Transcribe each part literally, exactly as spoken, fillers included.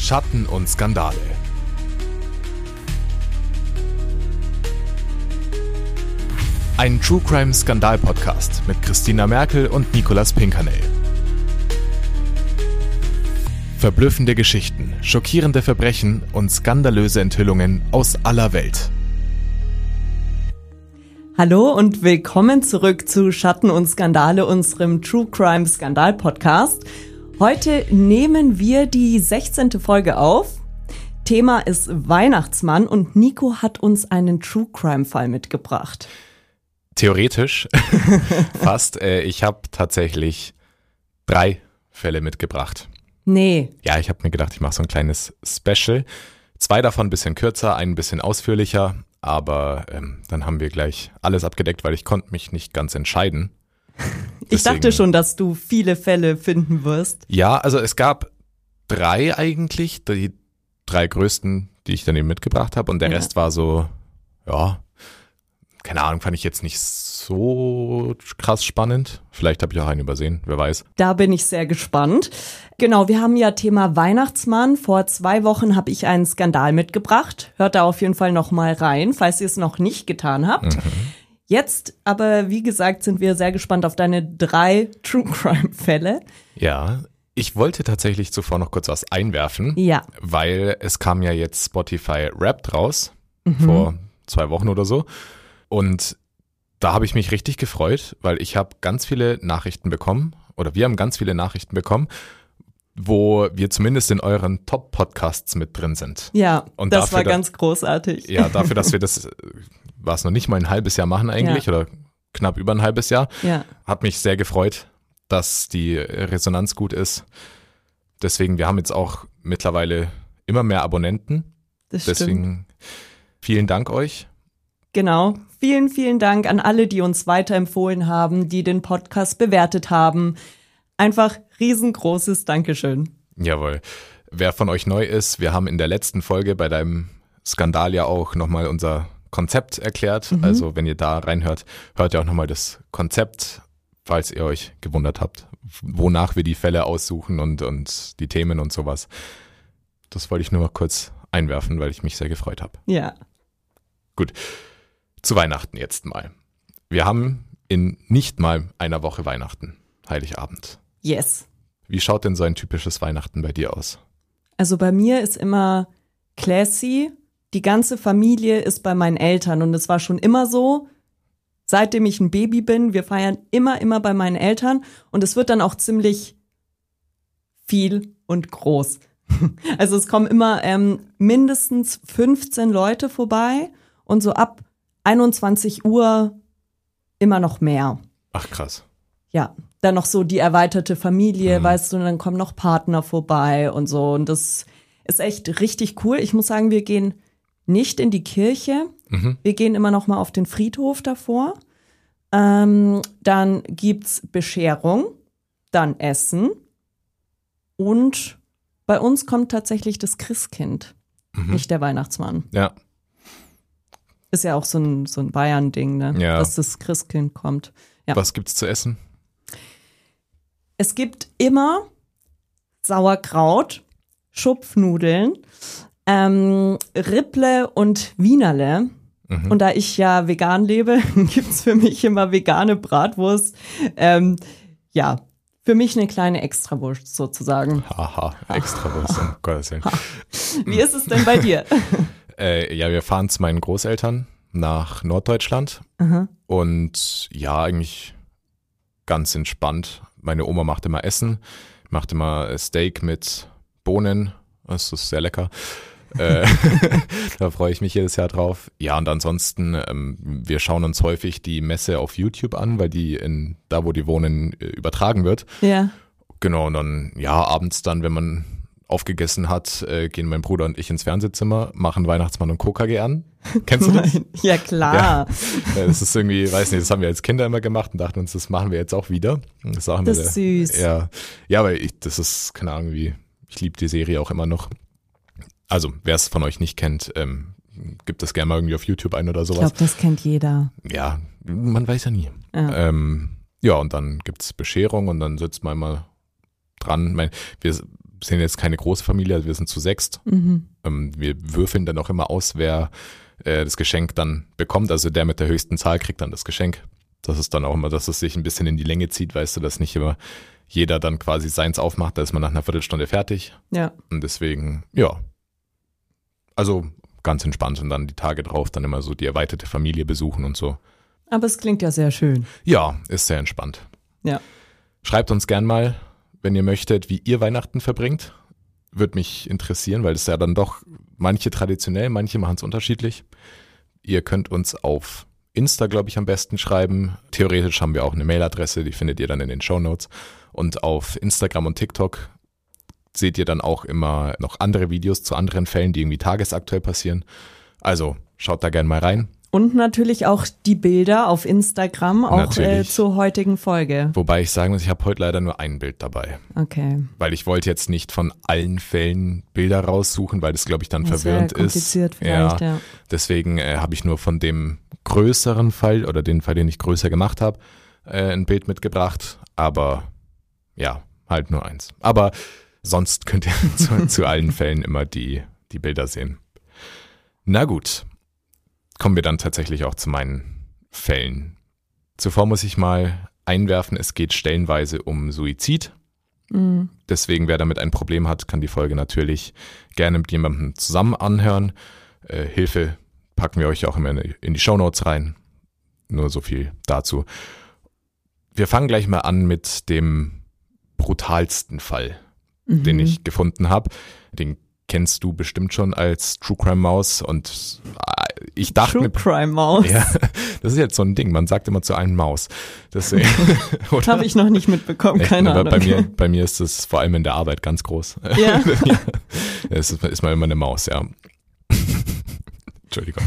Schatten und Skandale. Ein True Crime Skandal Podcast mit Christina Merkel und Nicolas Pinkernell. Verblüffende Geschichten, schockierende Verbrechen und skandalöse Enthüllungen aus aller Welt. Hallo und willkommen zurück zu Schatten und Skandale, unserem True Crime Skandal Podcast. Heute nehmen wir die sechzehnte Folge auf. Thema ist Weihnachtsmann und Nico hat uns einen True Crime Fall mitgebracht. Theoretisch fast. Äh, ich habe tatsächlich drei Fälle mitgebracht. Nee. Ja, ich habe mir gedacht, ich mache so ein kleines Special. Zwei davon ein bisschen kürzer, ein bisschen ausführlicher. Aber ähm, dann haben wir gleich alles abgedeckt, weil ich konnte mich nicht ganz entscheiden. Deswegen, ich dachte schon, dass du viele Fälle finden wirst. Ja, also es gab drei eigentlich, die drei größten, die ich dann eben mitgebracht habe. Und der ja. Rest war so, ja, keine Ahnung, fand ich jetzt nicht so krass spannend. Vielleicht habe ich auch einen übersehen, wer weiß. Da bin ich sehr gespannt. Genau, wir haben ja Thema Weihnachtsmann. Vor zwei Wochen habe ich einen Skandal mitgebracht. Hört da auf jeden Fall noch mal rein, falls ihr es noch nicht getan habt. Mhm. Jetzt aber, wie gesagt, sind wir sehr gespannt auf deine drei True-Crime-Fälle. Ja, ich wollte tatsächlich zuvor noch kurz was einwerfen. Ja. Weil es kam ja jetzt Spotify Wrapped raus, mhm. vor zwei Wochen oder so. Und da habe ich mich richtig gefreut, weil ich habe ganz viele Nachrichten bekommen, oder wir haben ganz viele Nachrichten bekommen, wo wir zumindest in euren Top-Podcasts mit drin sind. Ja, und das dafür, war ganz großartig. Ja, dafür, dass wir das, war es noch nicht mal ein halbes Jahr machen eigentlich, ja. oder knapp über ein halbes Jahr, ja. hat mich sehr gefreut, dass die Resonanz gut ist. Deswegen, wir haben jetzt auch mittlerweile immer mehr Abonnenten. Das Deswegen stimmt. Vielen Dank euch. Genau. Vielen, vielen Dank an alle, die uns weiterempfohlen haben, die den Podcast bewertet haben. Einfach riesengroßes Dankeschön. Jawohl. Wer von euch neu ist, wir haben in der letzten Folge bei deinem Skandal ja auch nochmal unser Konzept erklärt. Mhm. Also wenn ihr da reinhört, hört ihr auch nochmal das Konzept, falls ihr euch gewundert habt, wonach wir die Fälle aussuchen und, und die Themen und sowas. Das wollte ich nur mal kurz einwerfen, weil ich mich sehr gefreut habe. Ja. Gut. Zu Weihnachten jetzt mal. Wir haben in nicht mal einer Woche Weihnachten, Heiligabend. Yes. Wie schaut denn so ein typisches Weihnachten bei dir aus? Also bei mir ist immer classy. Die ganze Familie ist bei meinen Eltern und es war schon immer so, seitdem ich ein Baby bin, wir feiern immer, immer bei meinen Eltern und es wird dann auch ziemlich viel und groß. Also es kommen immer ähm, mindestens fünfzehn Leute vorbei und so ab einundzwanzig Uhr immer noch mehr. Ach krass. Ja, dann noch so die erweiterte Familie, mhm. weißt du, und dann kommen noch Partner vorbei und so. Und das ist echt richtig cool. Ich muss sagen, wir gehen nicht in die Kirche. Mhm. Wir gehen immer noch mal auf den Friedhof davor. Ähm, dann gibt's Bescherung, dann Essen und bei uns kommt tatsächlich das Christkind, mhm. nicht der Weihnachtsmann. Ja. Ist ja auch so ein, so ein Bayern-Ding, ne? Ja. Dass das Christkind kommt. Ja. Was gibt's zu essen? Es gibt immer Sauerkraut, Schupfnudeln, ähm, Ripple und Wienerle. Mhm. Und da ich ja vegan lebe, gibt's für mich immer vegane Bratwurst. Ähm, ja, für mich eine kleine Extrawurst sozusagen. Haha, Extrawurst, um Gottes Willen. Wie ist es denn bei dir? Äh, ja, wir fahren zu meinen Großeltern nach Norddeutschland. Aha. Und ja, eigentlich ganz entspannt. Meine Oma macht immer Essen, macht immer Steak mit Bohnen. Das ist sehr lecker. äh, da freue ich mich jedes Jahr drauf. Ja, und ansonsten, ähm, wir schauen uns häufig die Messe auf YouTube an, weil die in da, wo die wohnen, übertragen wird. Ja. Genau, und dann, ja, abends dann, wenn man aufgegessen hat, äh, gehen mein Bruder und ich ins Fernsehzimmer, machen Weihnachtsmann und K K G an. Kennst du das? Ja, klar. Ja, das ist irgendwie, weiß nicht, das haben wir als Kinder immer gemacht und dachten uns, das machen wir jetzt auch wieder. Das ist, auch immer das ist der, süß. Ja, ja, aber ich, das ist, keine Ahnung, wie, ich liebe die Serie auch immer noch. Also, wer es von euch nicht kennt, ähm, gibt es gerne mal irgendwie auf YouTube ein oder sowas. Ich glaube, das kennt jeder. Ja, man weiß ja nie. Ja, ähm, ja und dann gibt's Bescherung und dann sitzt man immer dran. Mein, wir sind jetzt keine große Familie, also wir sind zu sechst. Mhm. Ähm, wir würfeln dann auch immer aus, wer äh, das Geschenk dann bekommt. Also der mit der höchsten Zahl kriegt dann das Geschenk. Das ist dann auch immer, dass es sich ein bisschen in die Länge zieht, weißt du, dass nicht immer jeder dann quasi seins aufmacht, da ist man nach einer Viertelstunde fertig. Ja. Und deswegen, ja, also ganz entspannt und dann die Tage drauf dann immer so die erweiterte Familie besuchen und so. Aber es klingt ja sehr schön. Ja, ist sehr entspannt. Ja. Schreibt uns gern mal, wenn ihr möchtet, wie ihr Weihnachten verbringt. Würde mich interessieren, weil es ja dann doch manche traditionell, manche machen es unterschiedlich. Ihr könnt uns auf Insta, glaube ich, am besten schreiben. Theoretisch haben wir auch eine Mailadresse, die findet ihr dann in den Shownotes. Und auf Instagram und TikTok seht ihr dann auch immer noch andere Videos zu anderen Fällen, die irgendwie tagesaktuell passieren. Also schaut da gerne mal rein. Und natürlich auch die Bilder auf Instagram, auch äh, zur heutigen Folge. Wobei ich sagen muss, ich habe heute leider nur ein Bild dabei. Okay. Weil ich wollte jetzt nicht von allen Fällen Bilder raussuchen, weil das, glaube ich, dann das verwirrend ist. Kompliziert vielleicht, ja. ja. Deswegen äh, habe ich nur von dem größeren Fall oder den Fall, den ich größer gemacht habe, äh, ein Bild mitgebracht. Aber ja, halt nur eins. Aber sonst könnt ihr zu, zu allen Fällen immer die, die Bilder sehen. Na gut. Kommen wir dann tatsächlich auch zu meinen Fällen. Zuvor muss ich mal einwerfen, es geht stellenweise um Suizid. Mhm. Deswegen, wer damit ein Problem hat, kann die Folge natürlich gerne mit jemandem zusammen anhören. Äh, Hilfe packen wir euch auch immer in die Shownotes rein. Nur so viel dazu. Wir fangen gleich mal an mit dem brutalsten Fall, mhm. den ich gefunden habe. Den kennst du bestimmt schon als True Crime Maus und ich dachte True mir, Crime Maus. Ja, das ist jetzt so ein Ding, man sagt immer zu einem Maus. Deswegen. Habe ich noch nicht mitbekommen, Echt, keine aber Ahnung. Bei mir, bei mir ist es vor allem in der Arbeit ganz groß. Ja. ja. Es ist, ist mal immer eine Maus, ja. Entschuldigung.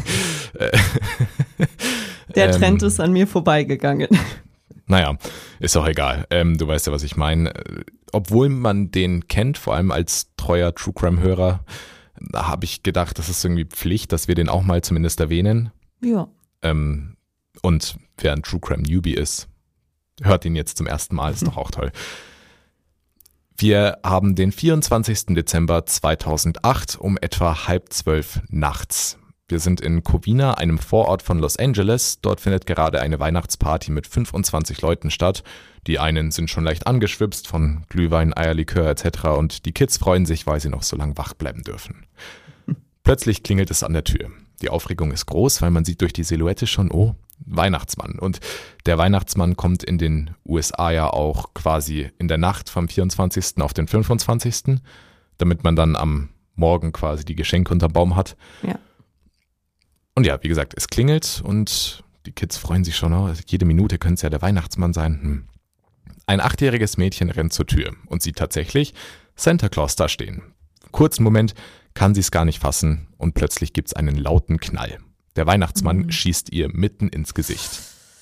Der Trend ähm, ist an mir vorbeigegangen. Naja, ist auch egal. Ähm, du weißt ja, was ich meine. Obwohl man den kennt, vor allem als treuer True Crime-Hörer, da habe ich gedacht, das ist irgendwie Pflicht, dass wir den auch mal zumindest erwähnen. Ja. Ähm, und wer ein True Crime Newbie ist, hört ihn jetzt zum ersten Mal, ist doch auch toll. Wir haben den vierundzwanzigsten Dezember zweitausendacht um etwa halb zwölf nachts. Wir sind in Covina, einem Vorort von Los Angeles. Dort findet gerade eine Weihnachtsparty mit fünfundzwanzig Leuten statt. Die einen sind schon leicht angeschwipst von Glühwein, Eierlikör et cetera und die Kids freuen sich, weil sie noch so lange wach bleiben dürfen. Plötzlich klingelt es an der Tür. Die Aufregung ist groß, weil man sieht durch die Silhouette schon, oh, Weihnachtsmann. Und der Weihnachtsmann kommt in den U S A ja auch quasi in der Nacht vom vierundzwanzigsten auf den fünfundzwanzigsten, damit man dann am Morgen quasi die Geschenke unterm Baum hat. Ja. Und ja, wie gesagt, es klingelt und die Kids freuen sich schon, oh, jede Minute könnte es ja der Weihnachtsmann sein. Hm. Ein achtjähriges Mädchen rennt zur Tür und sieht tatsächlich Santa Claus da stehen. Kurzen Moment kann sie es gar nicht fassen und plötzlich gibt es einen lauten Knall. Der Weihnachtsmann mhm. schießt ihr mitten ins Gesicht.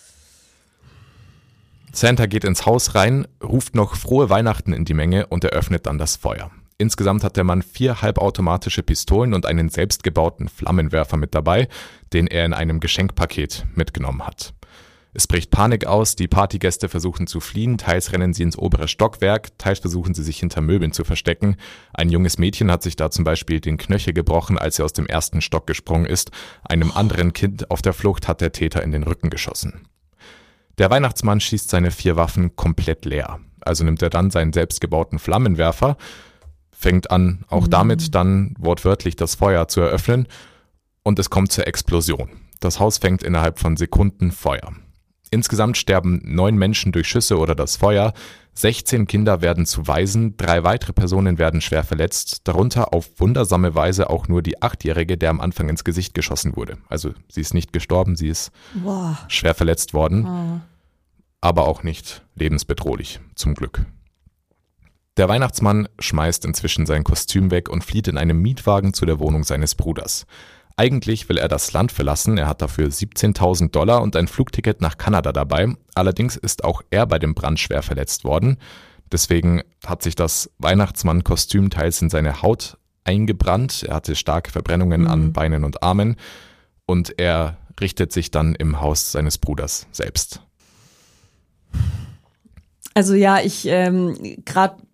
Santa geht ins Haus rein, ruft noch frohe Weihnachten in die Menge und eröffnet dann das Feuer. Insgesamt hat der Mann vier halbautomatische Pistolen und einen selbstgebauten Flammenwerfer mit dabei, den er in einem Geschenkpaket mitgenommen hat. Es bricht Panik aus, die Partygäste versuchen zu fliehen, teils rennen sie ins obere Stockwerk, teils versuchen sie sich hinter Möbeln zu verstecken. Ein junges Mädchen hat sich da zum Beispiel den Knöchel gebrochen, als sie aus dem ersten Stock gesprungen ist. Einem anderen Kind auf der Flucht hat der Täter in den Rücken geschossen. Der Weihnachtsmann schießt seine vier Waffen komplett leer. Also nimmt er dann seinen selbstgebauten Flammenwerfer, fängt an, auch mhm. damit dann wortwörtlich das Feuer zu eröffnen und es kommt zur Explosion. Das Haus fängt innerhalb von Sekunden Feuer. Insgesamt sterben neun Menschen durch Schüsse oder das Feuer, sechzehn Kinder werden zu Waisen, drei weitere Personen werden schwer verletzt, darunter auf wundersame Weise auch nur die Achtjährige, der am Anfang ins Gesicht geschossen wurde. Also sie ist nicht gestorben, sie ist Boah. schwer verletzt worden, oh. aber auch nicht lebensbedrohlich, zum Glück. Der Weihnachtsmann schmeißt inzwischen sein Kostüm weg und flieht in einem Mietwagen zu der Wohnung seines Bruders. Eigentlich will er das Land verlassen, er hat dafür siebzehntausend Dollar und ein Flugticket nach Kanada dabei. Allerdings ist auch er bei dem Brand schwer verletzt worden. Deswegen hat sich das Weihnachtsmann-Kostüm teils in seine Haut eingebrannt. Er hatte starke Verbrennungen mhm. an Beinen und Armen und er richtet sich dann im Haus seines Bruders selbst. Also ja, ich ähm, gerade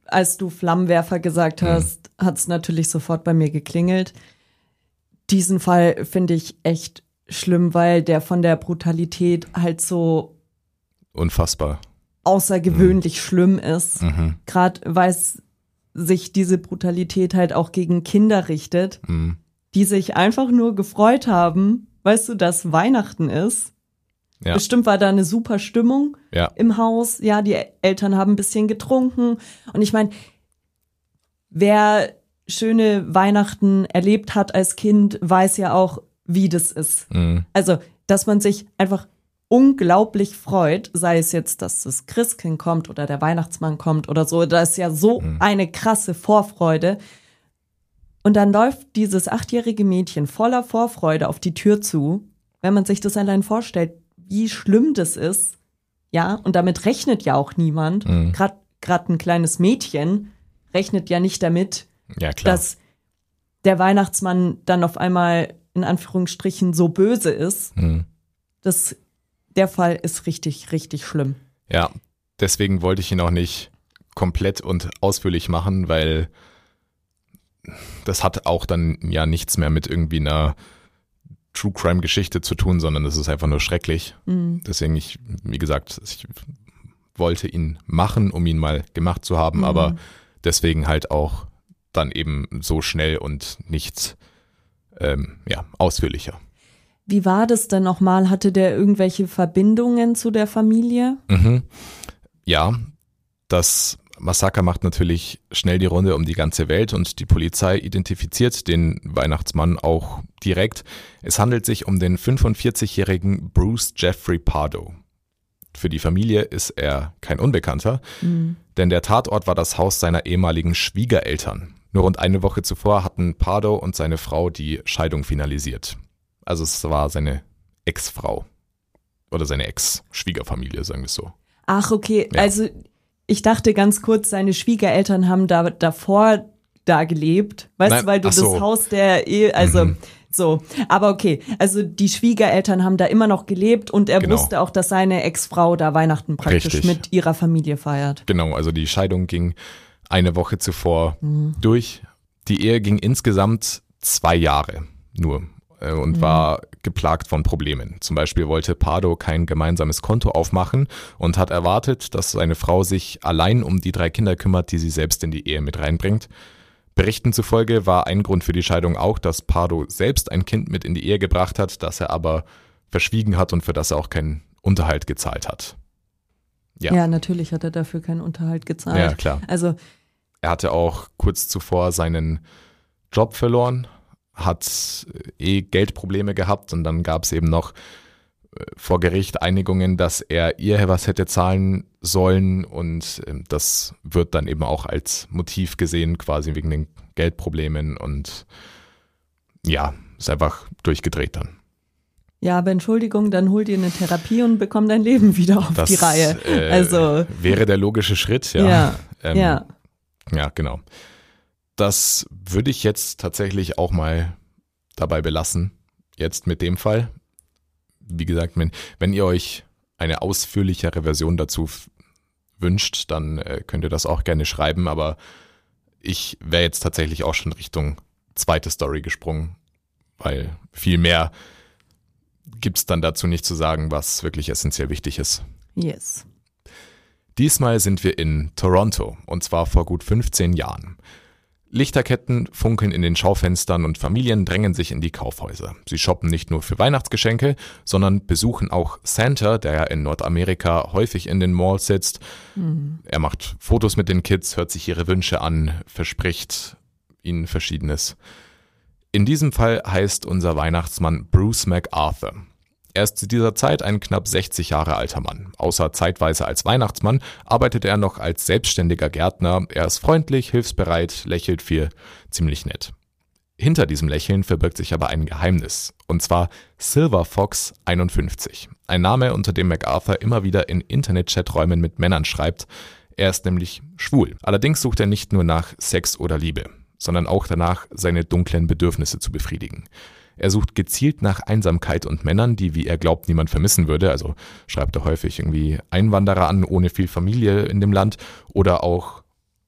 als du Flammenwerfer gesagt hast, mhm. hat es natürlich sofort bei mir geklingelt. Diesen Fall finde ich echt schlimm, weil der von der Brutalität halt so unfassbar außergewöhnlich mhm. schlimm ist. Mhm. Gerade weil es sich diese Brutalität halt auch gegen Kinder richtet, mhm. die sich einfach nur gefreut haben, weißt du, dass Weihnachten ist. Ja. Bestimmt war da eine super Stimmung ja. im Haus. Ja, die Eltern haben ein bisschen getrunken. Und ich meine, wer schöne Weihnachten erlebt hat als Kind, weiß ja auch, wie das ist. Mhm. Also, dass man sich einfach unglaublich freut, sei es jetzt, dass das Christkind kommt oder der Weihnachtsmann kommt oder so. Da ist ja so mhm. eine krasse Vorfreude. Und dann läuft dieses achtjährige Mädchen voller Vorfreude auf die Tür zu. Wenn man sich das allein vorstellt, wie schlimm das ist, ja, und damit rechnet ja auch niemand. Mhm. Gerade gerade ein kleines Mädchen rechnet ja nicht damit, ja, klar. dass der Weihnachtsmann dann auf einmal in Anführungsstrichen so böse ist. Mhm. Das, der Fall ist richtig, richtig schlimm. Ja, deswegen wollte ich ihn auch nicht komplett und ausführlich machen, weil das hat auch dann ja nichts mehr mit irgendwie einer True-Crime-Geschichte zu tun, sondern das ist einfach nur schrecklich. Mhm. Deswegen, ich, wie gesagt, ich wollte ihn machen, um ihn mal gemacht zu haben, Mhm. aber deswegen halt auch dann eben so schnell und nicht ähm, ja, ausführlicher. Wie war das denn nochmal? Hatte der irgendwelche Verbindungen zu der Familie? Mhm. Ja, das Massaker macht natürlich schnell die Runde um die ganze Welt und die Polizei identifiziert den Weihnachtsmann auch direkt. Es handelt sich um den fünfundvierzigjährigen Bruce Jeffrey Pardo. Für die Familie ist er kein Unbekannter, Mhm. denn der Tatort war das Haus seiner ehemaligen Schwiegereltern. Nur rund eine Woche zuvor hatten Pardo und seine Frau die Scheidung finalisiert. Also es war seine Ex-Frau oder seine Ex-Schwiegerfamilie, sagen wir es so. Ach, okay. Ja. Also ich dachte ganz kurz, seine Schwiegereltern haben da davor da gelebt. Weißt Nein, du, weil du ach so. das Haus der Ehe, also Mhm. so. Aber okay, also die Schwiegereltern haben da immer noch gelebt und er Genau. wusste auch, dass seine Ex-Frau da Weihnachten praktisch Richtig. mit ihrer Familie feiert. Genau, also die Scheidung ging eine Woche zuvor Mhm. durch. Die Ehe ging insgesamt zwei Jahre nur äh, und Mhm. war geplagt von Problemen. Zum Beispiel wollte Pardo kein gemeinsames Konto aufmachen und hat erwartet, dass seine Frau sich allein um die drei Kinder kümmert, die sie selbst in die Ehe mit reinbringt. Berichten zufolge war ein Grund für die Scheidung auch, dass Pardo selbst ein Kind mit in die Ehe gebracht hat, das er aber verschwiegen hat und für das er auch keinen Unterhalt gezahlt hat. Ja. Ja, natürlich hat er dafür keinen Unterhalt gezahlt. Ja, klar. Also Er hatte auch kurz zuvor seinen Job verloren, hat eh Geldprobleme gehabt und dann gab es eben noch äh, vor Gericht Einigungen, dass er ihr was hätte zahlen sollen und äh, das wird dann eben auch als Motiv gesehen, quasi wegen den Geldproblemen und ja, ist einfach durchgedreht dann. ja, aber Entschuldigung, dann hol dir eine Therapie und bekomm dein Leben wieder auf Das die Reihe. äh, Also wäre der logische Schritt, ja. ja, Ähm, ja. Ja, genau. Das würde ich jetzt tatsächlich auch mal dabei belassen, jetzt mit dem Fall. Wie gesagt, wenn, wenn ihr euch eine ausführlichere Version dazu f- wünscht, dann äh, könnt ihr das auch gerne schreiben, aber ich wäre jetzt tatsächlich auch schon Richtung zweite Story gesprungen, weil viel mehr gibt es dann dazu nicht zu sagen, was wirklich essentiell wichtig ist. Yes. Diesmal sind wir in Toronto, und zwar vor gut fünfzehn Jahren. Lichterketten funkeln in den Schaufenstern und Familien drängen sich in die Kaufhäuser. Sie shoppen nicht nur für Weihnachtsgeschenke, sondern besuchen auch Santa, der ja in Nordamerika häufig in den Malls sitzt. Mhm. Er macht Fotos mit den Kids, hört sich ihre Wünsche an, verspricht ihnen Verschiedenes. In diesem Fall heißt unser Weihnachtsmann Bruce MacArthur. Er ist zu dieser Zeit ein knapp sechzig Jahre alter Mann. Außer zeitweise als Weihnachtsmann arbeitet er noch als selbstständiger Gärtner. Er ist freundlich, hilfsbereit, lächelt viel, ziemlich nett. Hinter diesem Lächeln verbirgt sich aber ein Geheimnis. Und zwar Silver Fox einundfünfzig. Ein Name, unter dem MacArthur immer wieder in Internet-Chaträumen mit Männern schreibt. Er ist nämlich schwul. Allerdings sucht er nicht nur nach Sex oder Liebe, sondern auch danach, seine dunklen Bedürfnisse zu befriedigen. Er sucht gezielt nach Einsamkeit und Männern, die, wie er glaubt, niemand vermissen würde. Also schreibt er häufig irgendwie Einwanderer an, ohne viel Familie in dem Land. Oder auch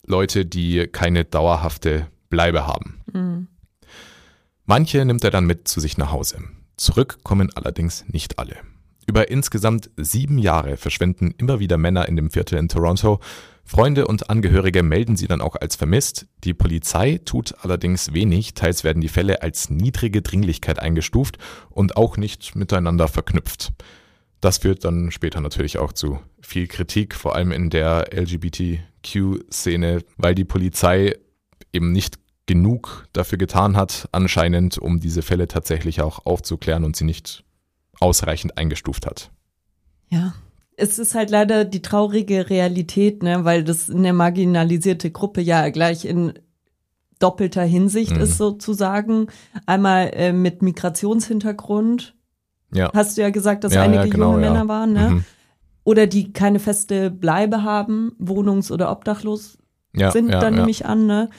Leute, die keine dauerhafte Bleibe haben. Mhm. Manche nimmt er dann mit zu sich nach Hause. Zurück kommen allerdings nicht alle. Über insgesamt sieben Jahre verschwinden immer wieder Männer in dem Viertel in Toronto. Freunde und Angehörige melden sie dann auch als vermisst. Die Polizei tut allerdings wenig. Teils werden die Fälle als niedrige Dringlichkeit eingestuft und auch nicht miteinander verknüpft. Das führt dann später natürlich auch zu viel Kritik, vor allem in der L G B T Q-Szene, weil die Polizei eben nicht genug dafür getan hat, anscheinend, um diese Fälle tatsächlich auch aufzuklären und sie nicht ausreichend eingestuft hat. Ja, es ist halt leider die traurige Realität, ne, weil das eine marginalisierte Gruppe ja gleich in doppelter Hinsicht mhm. ist sozusagen. Einmal äh, mit Migrationshintergrund. Ja. Hast du ja gesagt, dass ja, einige ja, genau, junge ja. Männer waren, ne? Mhm. Oder die keine feste Bleibe haben, wohnungs- oder obdachlos ja, sind, ja, dann ja. nehme ich an, ne?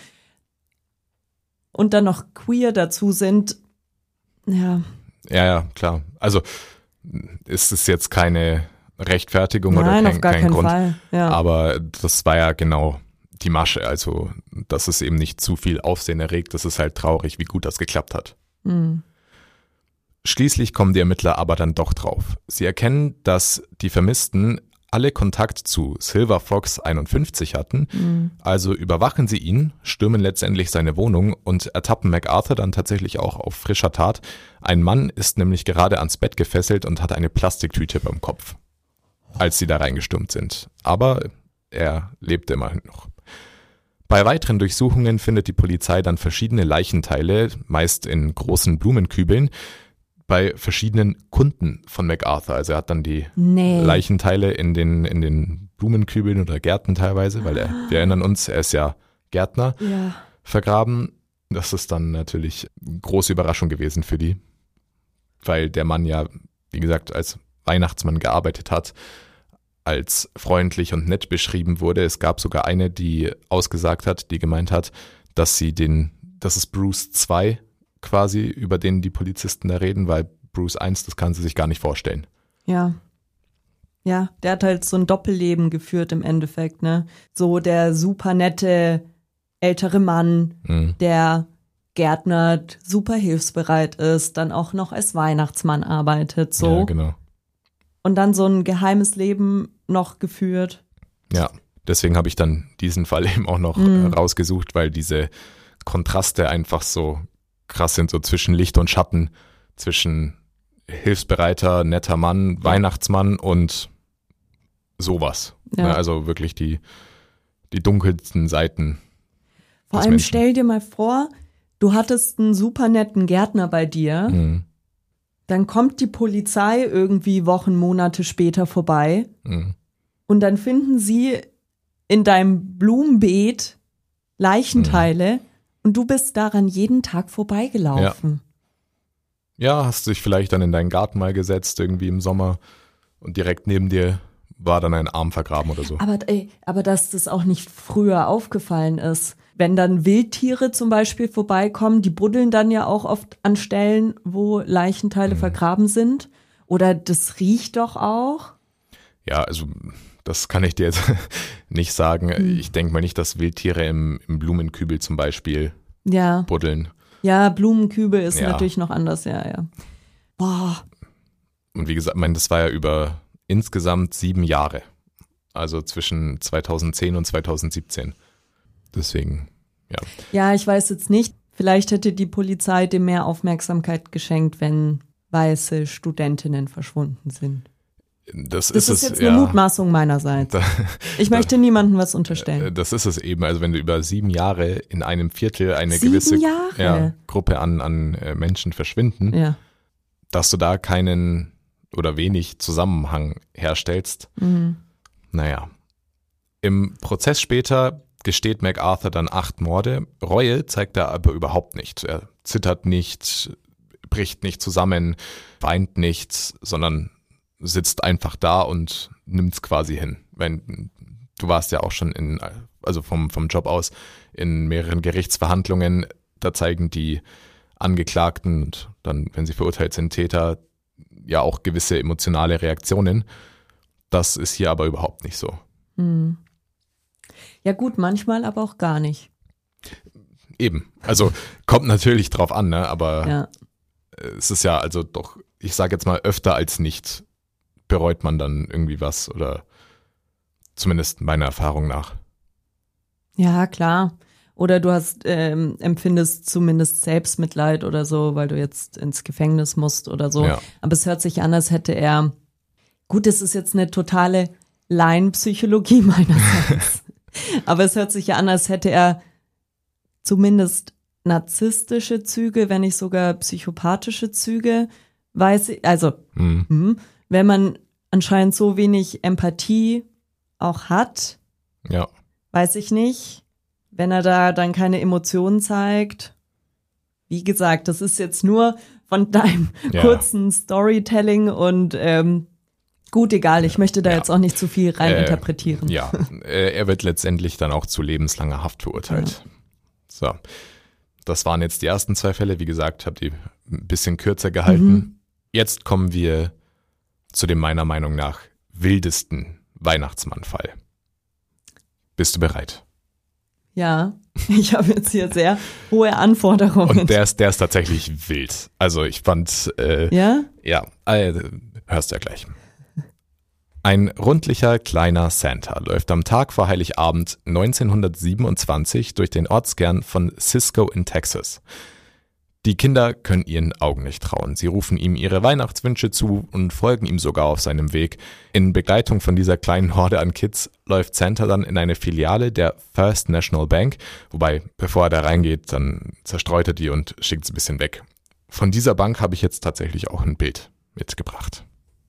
Und dann noch queer dazu sind, ja. Ja, ja, klar. Also ist es jetzt keine Rechtfertigung Nein, oder kein, auf gar kein keinen Grund. Fall. Ja. Aber das war ja genau die Masche. Also, dass es eben nicht zu viel Aufsehen erregt, das ist halt traurig, wie gut das geklappt hat. Mhm. Schließlich kommen die Ermittler aber dann doch drauf. Sie erkennen, dass die Vermissten alle Kontakt zu Silver Fox einundfünfzig hatten, mhm. also überwachen sie ihn, stürmen letztendlich seine Wohnung und ertappen MacArthur dann tatsächlich auch auf frischer Tat. Ein Mann ist nämlich gerade ans Bett gefesselt und hat eine Plastiktüte beim Kopf, als sie da reingestürmt sind. Aber er lebte immerhin noch. Bei weiteren Durchsuchungen findet die Polizei dann verschiedene Leichenteile, meist in großen Blumenkübeln, bei verschiedenen Kunden von MacArthur. Also er hat dann die nee. Leichenteile in den, in den Blumenkübeln oder Gärten teilweise, weil er, wir erinnern uns, er ist ja Gärtner, ja. vergraben. Das ist dann natürlich eine große Überraschung gewesen für die, weil der Mann ja, wie gesagt, als Weihnachtsmann gearbeitet hat, als freundlich und nett beschrieben wurde. Es gab sogar eine, die ausgesagt hat, die gemeint hat, dass sie den, das ist Bruce zwei quasi, über den die Polizisten da reden, weil Bruce eins, das kann sie sich gar nicht vorstellen. Ja. Ja, der hat halt so ein Doppelleben geführt im Endeffekt, ne? So der super nette ältere Mann, mhm. der gärtnert, super hilfsbereit ist, dann auch noch als Weihnachtsmann arbeitet, so. Ja, genau. Und dann so ein geheimes Leben noch geführt. Ja, deswegen habe ich dann diesen Fall eben auch noch mhm. rausgesucht, weil diese Kontraste einfach so krass sind, so zwischen Licht und Schatten, zwischen hilfsbereiter, netter Mann, Weihnachtsmann und sowas. Ja. Also wirklich die, die dunkelsten Seiten. Vor allem Menschen. Stell dir mal vor, du hattest einen super netten Gärtner bei dir, mhm. dann kommt die Polizei irgendwie Wochen, Monate später vorbei mhm. und dann finden sie in deinem Blumenbeet Leichenteile mhm. und du bist daran jeden Tag vorbeigelaufen. Ja. ja, hast dich vielleicht dann in deinen Garten mal gesetzt, irgendwie im Sommer und direkt neben dir war dann ein Arm vergraben oder so. Aber, ey, aber dass das auch nicht früher aufgefallen ist. Wenn dann Wildtiere zum Beispiel vorbeikommen, die buddeln dann ja auch oft an Stellen, wo Leichenteile mhm. vergraben sind. Oder das riecht doch auch. Ja, also das kann ich dir jetzt nicht sagen. Mhm. Ich denke mal nicht, dass Wildtiere im, im Blumenkübel zum Beispiel ja. buddeln. Ja, Blumenkübel ist ja. natürlich noch anders, ja, ja. Boah. Und wie gesagt, ich meine, das war ja über insgesamt sieben Jahre. Also zwischen zweitausendzehn und zweitausendsiebzehn. Deswegen, ja. Ja, ich weiß jetzt nicht. Vielleicht hätte die Polizei dem mehr Aufmerksamkeit geschenkt, wenn weiße Studentinnen verschwunden sind. Das, das ist, ist es, jetzt eine ja, Mutmaßung meinerseits. Da, ich möchte da, niemandem was unterstellen. Das ist es eben. Also wenn du über sieben Jahre in einem Viertel eine sieben gewisse Jahre? Ja, Gruppe an, an Menschen verschwinden, ja. dass du da keinen oder wenig Zusammenhang herstellst. Mhm. Naja. Im Prozess später gesteht MacArthur dann acht Morde. Reue zeigt er aber überhaupt nicht. Er zittert nicht, bricht nicht zusammen, weint nicht, sondern sitzt einfach da und nimmt es quasi hin. Wenn, du warst ja auch schon in, also vom, vom Job aus, in mehreren Gerichtsverhandlungen, da zeigen die Angeklagten und dann, wenn sie verurteilt sind, Täter, ja auch gewisse emotionale Reaktionen. Das ist hier aber überhaupt nicht so. Mhm. Ja gut, manchmal aber auch gar nicht. Eben, also kommt natürlich drauf an, ne? aber Ja. es ist ja also doch, ich sage jetzt mal öfter als nicht, bereut man dann irgendwie was oder zumindest meiner Erfahrung nach. Ja, klar. Oder du hast ähm, empfindest zumindest Selbstmitleid oder so, weil du jetzt ins Gefängnis musst oder so. Ja. Aber es hört sich an, als hätte er, gut, es ist jetzt eine totale Laienpsychologie meinerseits, aber es hört sich ja an, als hätte er zumindest narzisstische Züge, wenn nicht sogar psychopathische Züge, weiß ich, also Mhm. hm, wenn man anscheinend so wenig Empathie auch hat, Ja, weiß ich nicht, wenn er da dann keine Emotionen zeigt. Wie gesagt, das ist jetzt nur von deinem Ja. kurzen Storytelling und ähm, gut, egal, ich möchte da Ja. jetzt auch nicht zu viel reininterpretieren. Äh, ja, äh, er wird letztendlich dann auch zu lebenslanger Haft verurteilt. So, das waren jetzt die ersten zwei Fälle. Wie gesagt, habe die ein bisschen kürzer gehalten. Mhm. Jetzt kommen wir zu dem meiner Meinung nach wildesten Weihnachtsmann-Fall. Bist du bereit? Ja, ich habe jetzt hier sehr hohe Anforderungen. Und der ist, der ist tatsächlich wild. Also ich fand, äh, ja? ja, äh, hörst du ja gleich. Ein rundlicher kleiner Santa läuft am Tag vor Heiligabend neunzehnhundertsiebenundzwanzig durch den Ortskern von Cisco in Texas. Die Kinder können ihren Augen nicht trauen. Sie rufen ihm ihre Weihnachtswünsche zu und folgen ihm sogar auf seinem Weg. In Begleitung von dieser kleinen Horde an Kids läuft Santa dann in eine Filiale der First National Bank, wobei, bevor er da reingeht, dann zerstreut er die und schickt sie ein bisschen weg. Von dieser Bank habe ich jetzt tatsächlich auch ein Bild mitgebracht.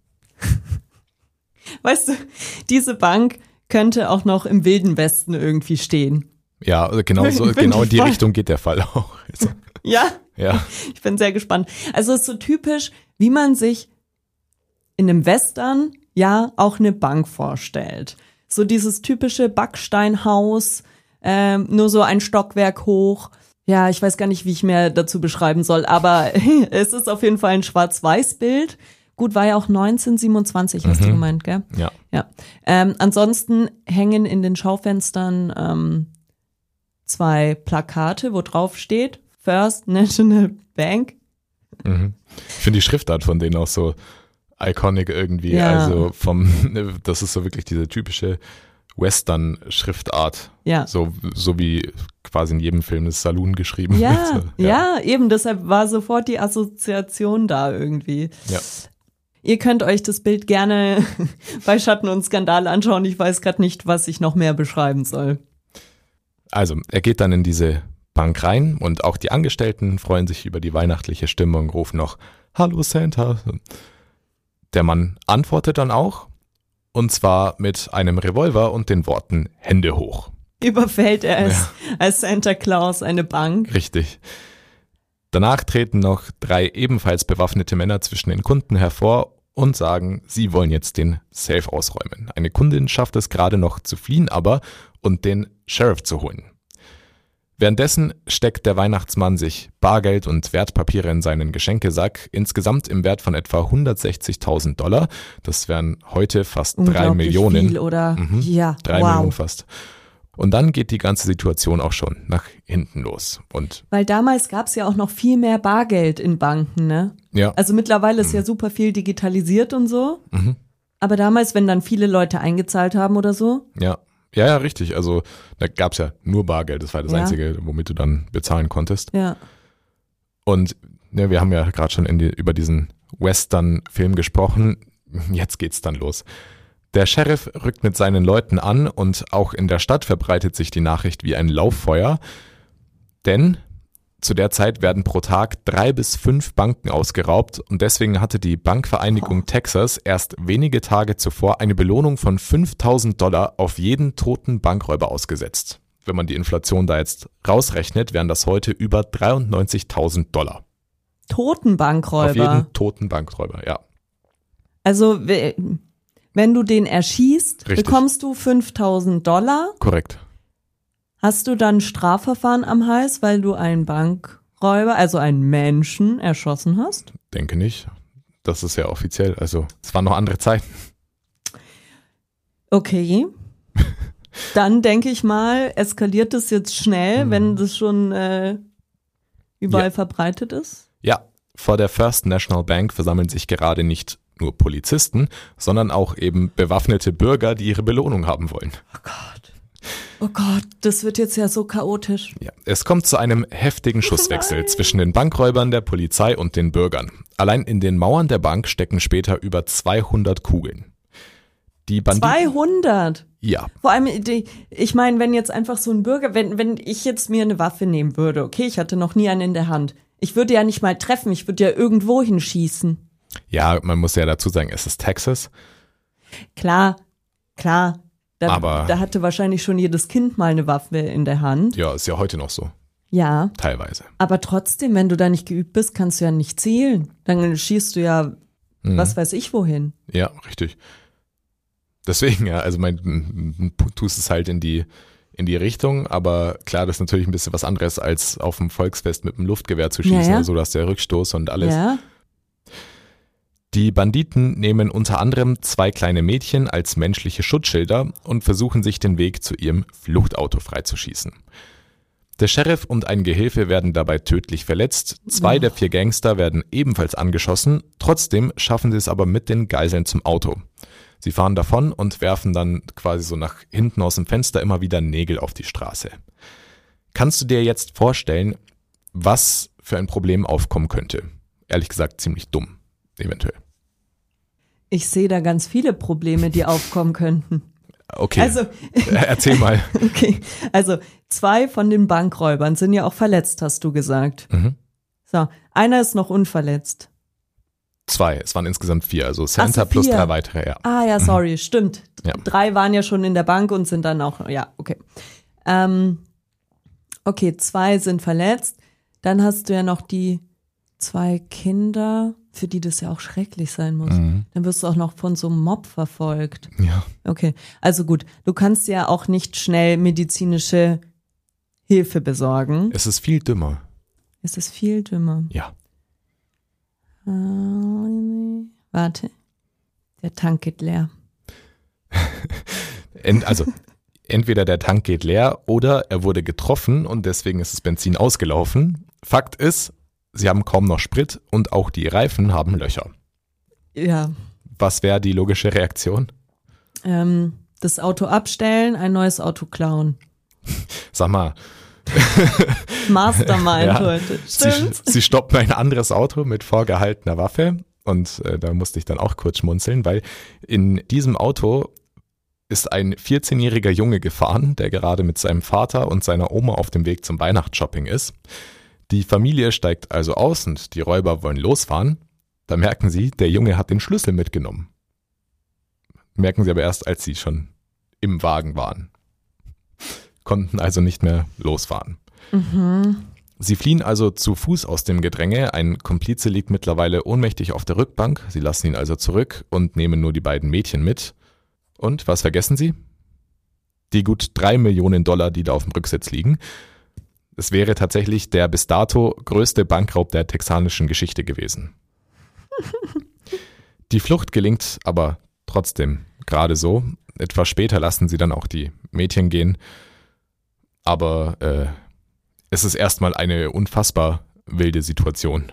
Weißt du, diese Bank könnte auch noch im Wilden Westen irgendwie stehen. Ja, also genau so, Find genau in ich die voll. Richtung geht der Fall auch. Also, Ja? ja, Ich bin sehr gespannt. Also es ist so typisch, wie man sich in einem Western ja auch eine Bank vorstellt. So dieses typische Backsteinhaus, ähm, nur so ein Stockwerk hoch. Ja, ich weiß gar nicht, wie ich mehr dazu beschreiben soll, aber es ist auf jeden Fall ein Schwarz-Weiß-Bild. Gut, war ja auch neunzehnhundertsiebenundzwanzig, hast Mhm. du gemeint, gell? ja. Ja. Ähm, ansonsten hängen in den Schaufenstern ähm, zwei Plakate, wo drauf steht First National Bank. Mhm. Ich finde die Schriftart von denen auch so iconic irgendwie. Ja. Also vom, das ist so wirklich diese typische Western-Schriftart. Ja. So, so wie quasi in jedem Film das Saloon geschrieben. Ja, so, ja, eben, deshalb war sofort die Assoziation da irgendwie. Ja. Ihr könnt euch das Bild gerne bei Schatten und Skandal anschauen. Ich weiß gerade nicht, was ich noch mehr beschreiben soll. Also, er geht dann in diese Bank rein und auch die Angestellten freuen sich über die weihnachtliche Stimmung, rufen noch Hallo Santa. Der Mann antwortet dann auch, und zwar mit einem Revolver und den Worten Hände hoch. Überfällt er als, Ja. als Santa Claus eine Bank. Richtig. Danach treten noch drei ebenfalls bewaffnete Männer zwischen den Kunden hervor und sagen, sie wollen jetzt den Safe ausräumen. Eine Kundin schafft es gerade noch zu fliehen aber und den Sheriff zu holen. Währenddessen steckt der Weihnachtsmann sich Bargeld und Wertpapiere in seinen Geschenkesack, insgesamt im Wert von etwa hundertsechzigtausend Dollar. Das wären heute fast drei Unglaublich Millionen. viel, oder? Mhm. Ja, Drei wow. Millionen fast. Und dann geht die ganze Situation auch schon nach hinten los. Und Weil damals gab es ja auch noch viel mehr Bargeld in Banken, ne? ja, Also mittlerweile ist ja super viel digitalisiert und so. Mhm. Aber damals, wenn dann viele Leute eingezahlt haben oder so. ja. Ja, ja, richtig. Also da gab es ja nur Bargeld. Das war das Ja. Einzige, womit du dann bezahlen konntest. Ja. Und ne, wir haben ja gerade schon in die, über diesen Western-Film gesprochen. Jetzt geht's dann los. Der Sheriff rückt mit seinen Leuten an und auch in der Stadt verbreitet sich die Nachricht wie ein Lauffeuer. Denn zu der Zeit werden pro Tag drei bis fünf Banken ausgeraubt und deswegen hatte die Bankvereinigung Texas erst wenige Tage zuvor eine Belohnung von fünftausend Dollar auf jeden toten Bankräuber ausgesetzt. Wenn man die Inflation da jetzt rausrechnet, wären das heute über dreiundneunzigtausend Dollar. Toten Bankräuber. Auf jeden toten Bankräuber, ja. Also we- wenn du den erschießt, Richtig. bekommst du fünftausend Dollar. Korrekt. Hast du dann ein Strafverfahren am Hals, weil du einen Bankräuber, also einen Menschen, erschossen hast? Denke nicht. Das ist ja offiziell. Also es waren noch andere Zeiten. Okay. Dann denke ich mal, eskaliert das jetzt schnell, hm. wenn das schon äh, überall ja. verbreitet ist? Ja, vor der First National Bank versammeln sich gerade nicht nur Polizisten, sondern auch eben bewaffnete Bürger, die ihre Belohnung haben wollen. Oh Gott. Oh Gott, das wird jetzt ja so chaotisch. Ja, es kommt zu einem heftigen Schusswechsel zwischen den Bankräubern, der Polizei und den Bürgern. Allein in den Mauern der Bank stecken später über zweihundert Kugeln. Die Banditen, zweihundert? Ja. Vor allem, ich meine, wenn jetzt einfach so ein Bürger, wenn, wenn ich jetzt mir eine Waffe nehmen würde, okay, ich hatte noch nie eine in der Hand. Ich würde ja nicht mal treffen, ich würde ja irgendwo hinschießen. Ja, man muss ja dazu sagen, es ist Texas. Klar, klar. Da, Aber da hatte wahrscheinlich schon jedes Kind mal eine Waffe in der Hand. Ja, ist ja heute noch so. Ja. Teilweise. Aber trotzdem, wenn du da nicht geübt bist, kannst du ja nicht zielen. Dann schießt du ja, mhm. was weiß ich wohin. Ja, richtig. Deswegen, ja, also mein, tust es halt in die, in die Richtung, aber klar, das ist natürlich ein bisschen was anderes, als auf dem Volksfest mit dem Luftgewehr zu schießen, ja, ja. Also du hast ja Rückstoß und alles. Ja. Die Banditen nehmen unter anderem zwei kleine Mädchen als menschliche Schutzschilder und versuchen sich den Weg zu ihrem Fluchtauto freizuschießen. Der Sheriff und ein Gehilfe werden dabei tödlich verletzt, zwei oh. der vier Gangster werden ebenfalls angeschossen, trotzdem schaffen sie es aber mit den Geiseln zum Auto. Sie fahren davon und werfen dann quasi so nach hinten aus dem Fenster immer wieder Nägel auf die Straße. Kannst du dir jetzt vorstellen, was für ein Problem aufkommen könnte? Ehrlich gesagt ziemlich dumm. Eventuell. Ich sehe da ganz viele Probleme, die aufkommen könnten. Okay, also, erzähl mal. Okay, also zwei von den Bankräubern sind ja auch verletzt, hast du gesagt. Mhm. So, einer ist noch unverletzt. Zwei, es waren insgesamt vier, also Santa so, plus drei weitere, ja. Ah ja, sorry, mhm. stimmt. Ja. Drei waren ja schon in der Bank und sind dann auch, ja, okay. Ähm, okay, zwei sind verletzt. Dann hast du ja noch die zwei Kinder, für die das ja auch schrecklich sein muss. Mhm. Dann wirst du auch noch von so einem Mob verfolgt. Ja. Okay, also gut. Du kannst ja auch nicht schnell medizinische Hilfe besorgen. Es ist viel dümmer. Es ist viel dümmer. Ja. Äh, warte. Der Tank geht leer. Ent, also, entweder der Tank geht leer oder er wurde getroffen und deswegen ist das Benzin ausgelaufen. Fakt ist, sie haben kaum noch Sprit und auch die Reifen haben Löcher. Ja. Was wäre die logische Reaktion? Ähm, das Auto abstellen, ein neues Auto klauen. Sag mal. Mastermind ja. heute. Stimmt. Sie, sie stoppen ein anderes Auto mit vorgehaltener Waffe und äh, da musste ich dann auch kurz schmunzeln, weil in diesem Auto ist ein vierzehnjähriger Junge gefahren, der gerade mit seinem Vater und seiner Oma auf dem Weg zum Weihnachtsshopping ist. Die Familie steigt also aus und die Räuber wollen losfahren. Da merken sie, der Junge hat den Schlüssel mitgenommen. Merken sie aber erst, als sie schon im Wagen waren. Konnten also nicht mehr losfahren. Mhm. Sie fliehen also zu Fuß aus dem Gedränge. Ein Komplize liegt mittlerweile ohnmächtig auf der Rückbank. Sie lassen ihn also zurück und nehmen nur die beiden Mädchen mit. Und was vergessen sie? Die gut drei Millionen Dollar, die da auf dem Rücksitz liegen. Es wäre tatsächlich der bis dato größte Bankraub der texanischen Geschichte gewesen. Die Flucht gelingt aber trotzdem gerade so. Etwas später lassen sie dann auch die Mädchen gehen. Aber äh, es ist erstmal eine unfassbar wilde Situation.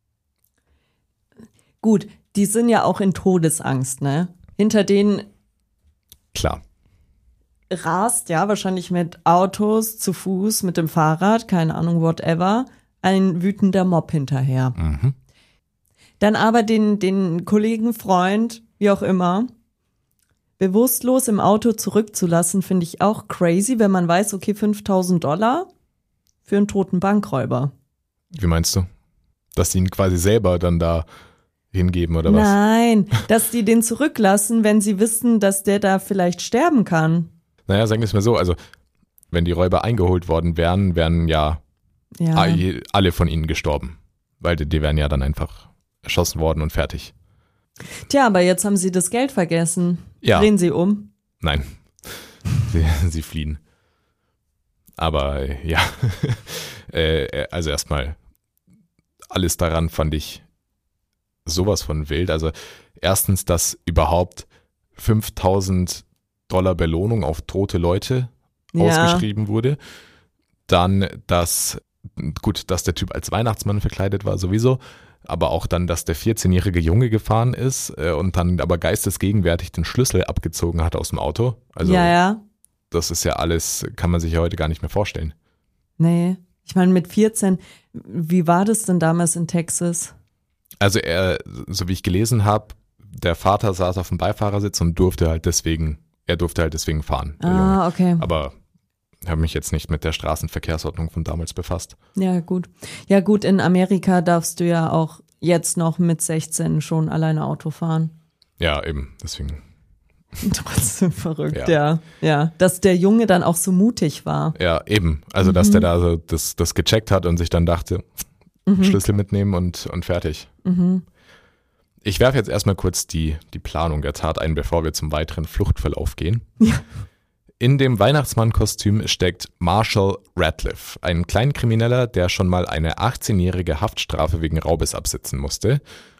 Gut, die sind ja auch in Todesangst, ne? Hinter denen Klar. rast, ja, wahrscheinlich mit Autos, zu Fuß, mit dem Fahrrad, keine Ahnung, whatever, ein wütender Mob hinterher. Mhm. Dann aber den, den Kollegen, Freund, wie auch immer, bewusstlos im Auto zurückzulassen, finde ich auch crazy, wenn man weiß, okay, fünftausend Dollar für einen toten Bankräuber. Wie meinst du? Dass sie ihn quasi selber dann da hingeben oder was? Nein, dass die den zurücklassen, wenn sie wissen, dass der da vielleicht sterben kann. Naja, sagen wir es mal so, also wenn die Räuber eingeholt worden wären, wären ja, ja. alle von ihnen gestorben. Weil die, die wären ja dann einfach erschossen worden und fertig. Tja, aber jetzt haben sie das Geld vergessen. Ja. Drehen sie um? Nein, sie, sie fliehen. Aber äh, ja, äh, also erstmal, alles daran fand ich sowas von wild. Also erstens, dass überhaupt fünftausend Dollar Belohnung auf tote Leute Ja. ausgeschrieben wurde. Dann, dass, gut, dass der Typ als Weihnachtsmann verkleidet war sowieso, aber auch dann, dass der vierzehnjährige Junge gefahren ist äh, und dann aber geistesgegenwärtig den Schlüssel abgezogen hat aus dem Auto. Also ja, ja. das ist ja alles, kann man sich ja heute gar nicht mehr vorstellen. Nee. Ich meine, mit vierzehn, wie war das denn damals in Texas? Also er, so wie ich gelesen habe, der Vater saß auf dem Beifahrersitz und durfte halt deswegen, er durfte halt deswegen fahren. der Junge. Ah, okay. Aber ich habe mich jetzt nicht mit der Straßenverkehrsordnung von damals befasst. Ja, gut. Ja, gut, in Amerika darfst du ja auch jetzt noch mit sechzehn schon alleine Auto fahren. Ja, eben, deswegen. Trotzdem verrückt, Ja. ja. ja. Dass der Junge dann auch so mutig war. Ja, eben. Also, dass der da so das, das gecheckt hat und sich dann dachte, Schlüssel mitnehmen und, und fertig. Ich werfe jetzt erstmal kurz die, die Planung der Tat ein, bevor wir zum weiteren Fluchtverlauf gehen. Ja. In dem Weihnachtsmann-Kostüm steckt Marshall Radcliffe, ein Kleinkrimineller, der schon mal eine achtzehnjährige Haftstrafe wegen Raubes absitzen musste.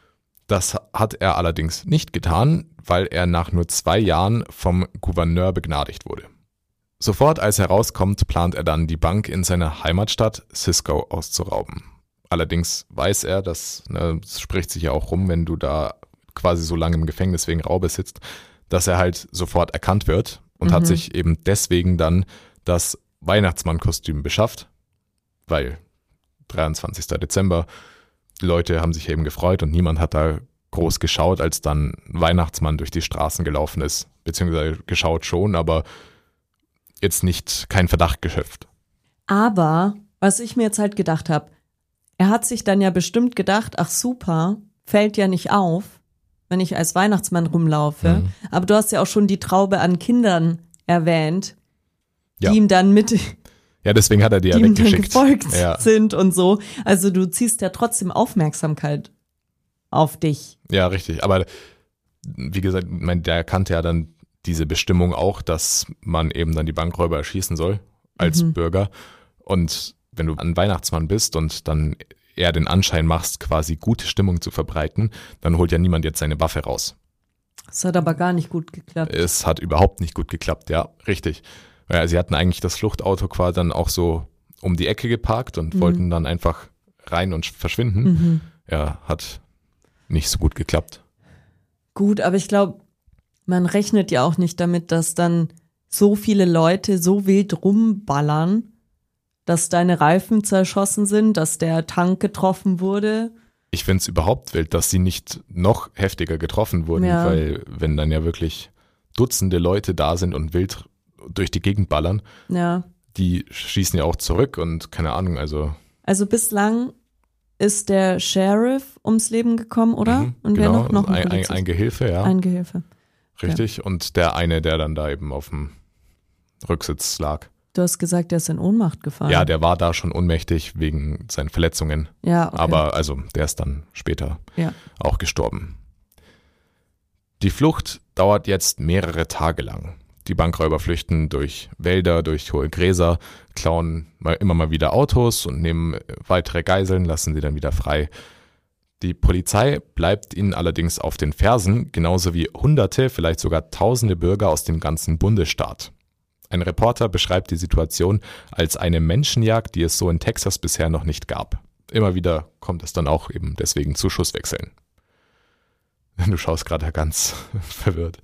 Das hat er allerdings nicht getan, weil er nach nur zwei Jahren vom Gouverneur begnadigt wurde. Sofort als er rauskommt, plant er dann, die Bank in seiner Heimatstadt Cisco auszurauben. Allerdings weiß er, dass, ne, es spricht sich ja auch rum, wenn du da quasi so lange im Gefängnis wegen Raubes sitzt, dass er halt sofort erkannt wird und Mhm. hat sich eben deswegen dann das Weihnachtsmann-Kostüm beschafft, weil dreiundzwanzigster Dezember, die Leute haben sich eben gefreut und niemand hat da groß geschaut, als dann ein Weihnachtsmann durch die Straßen gelaufen ist, beziehungsweise geschaut schon, aber jetzt nicht kein Verdacht geschöpft. Aber, was ich mir jetzt halt gedacht habe, er hat sich dann ja bestimmt gedacht, ach super, fällt ja nicht auf, wenn ich als Weihnachtsmann rumlaufe. Mhm. Aber du hast ja auch schon die Traube an Kindern erwähnt, Ja. die ihm dann mit, Ja, deswegen hat er die ja die ihm dann weggeschickt. gefolgt Ja. sind und so. Also du ziehst ja trotzdem Aufmerksamkeit auf dich. Ja, richtig. Aber wie gesagt, ich meine, der kannte ja dann diese Bestimmung auch, dass man eben dann die Bankräuber erschießen soll als Mhm. Bürger. Und wenn du ein Weihnachtsmann bist und dann eher den Anschein machst, quasi gute Stimmung zu verbreiten, dann holt ja niemand jetzt seine Waffe raus. Das hat aber gar nicht gut geklappt. Es hat überhaupt nicht gut geklappt, ja, richtig. Weil sie hatten eigentlich das Fluchtauto quasi dann auch so um die Ecke geparkt und Mhm. wollten dann einfach rein und verschwinden. Mhm. Ja, hat nicht so gut geklappt. Gut, aber ich glaube, man rechnet ja auch nicht damit, dass dann so viele Leute so wild rumballern, dass deine Reifen zerschossen sind, dass der Tank getroffen wurde. Ich finde es überhaupt wild, dass sie nicht noch heftiger getroffen wurden, Ja. weil wenn dann ja wirklich Dutzende Leute da sind und wild durch die Gegend ballern, Ja. die schießen ja auch zurück und keine Ahnung, also Also bislang ist der Sheriff ums Leben gekommen, oder? mhm, Und wer genau, noch? Noch ein, ein, Polizist? ein Gehilfe, ja, Ein Gehilfe. richtig. Und der eine, der dann da eben auf dem Rücksitz lag. Du hast gesagt, der ist in Ohnmacht gefallen. Ja, der war da schon ohnmächtig wegen seinen Verletzungen, ja, okay. aber also der ist dann später Ja. auch gestorben. Die Flucht dauert jetzt mehrere Tage lang. Die Bankräuber flüchten durch Wälder, durch hohe Gräser, klauen mal, immer mal wieder Autos und nehmen weitere Geiseln, lassen sie dann wieder frei. Die Polizei bleibt ihnen allerdings auf den Fersen, genauso wie Hunderte, vielleicht sogar Tausende Bürger aus dem ganzen Bundesstaat. Ein Reporter beschreibt die Situation als eine Menschenjagd, die es so in Texas bisher noch nicht gab. Immer wieder kommt es dann auch eben deswegen zu Schusswechseln. Du schaust gerade ganz verwirrt.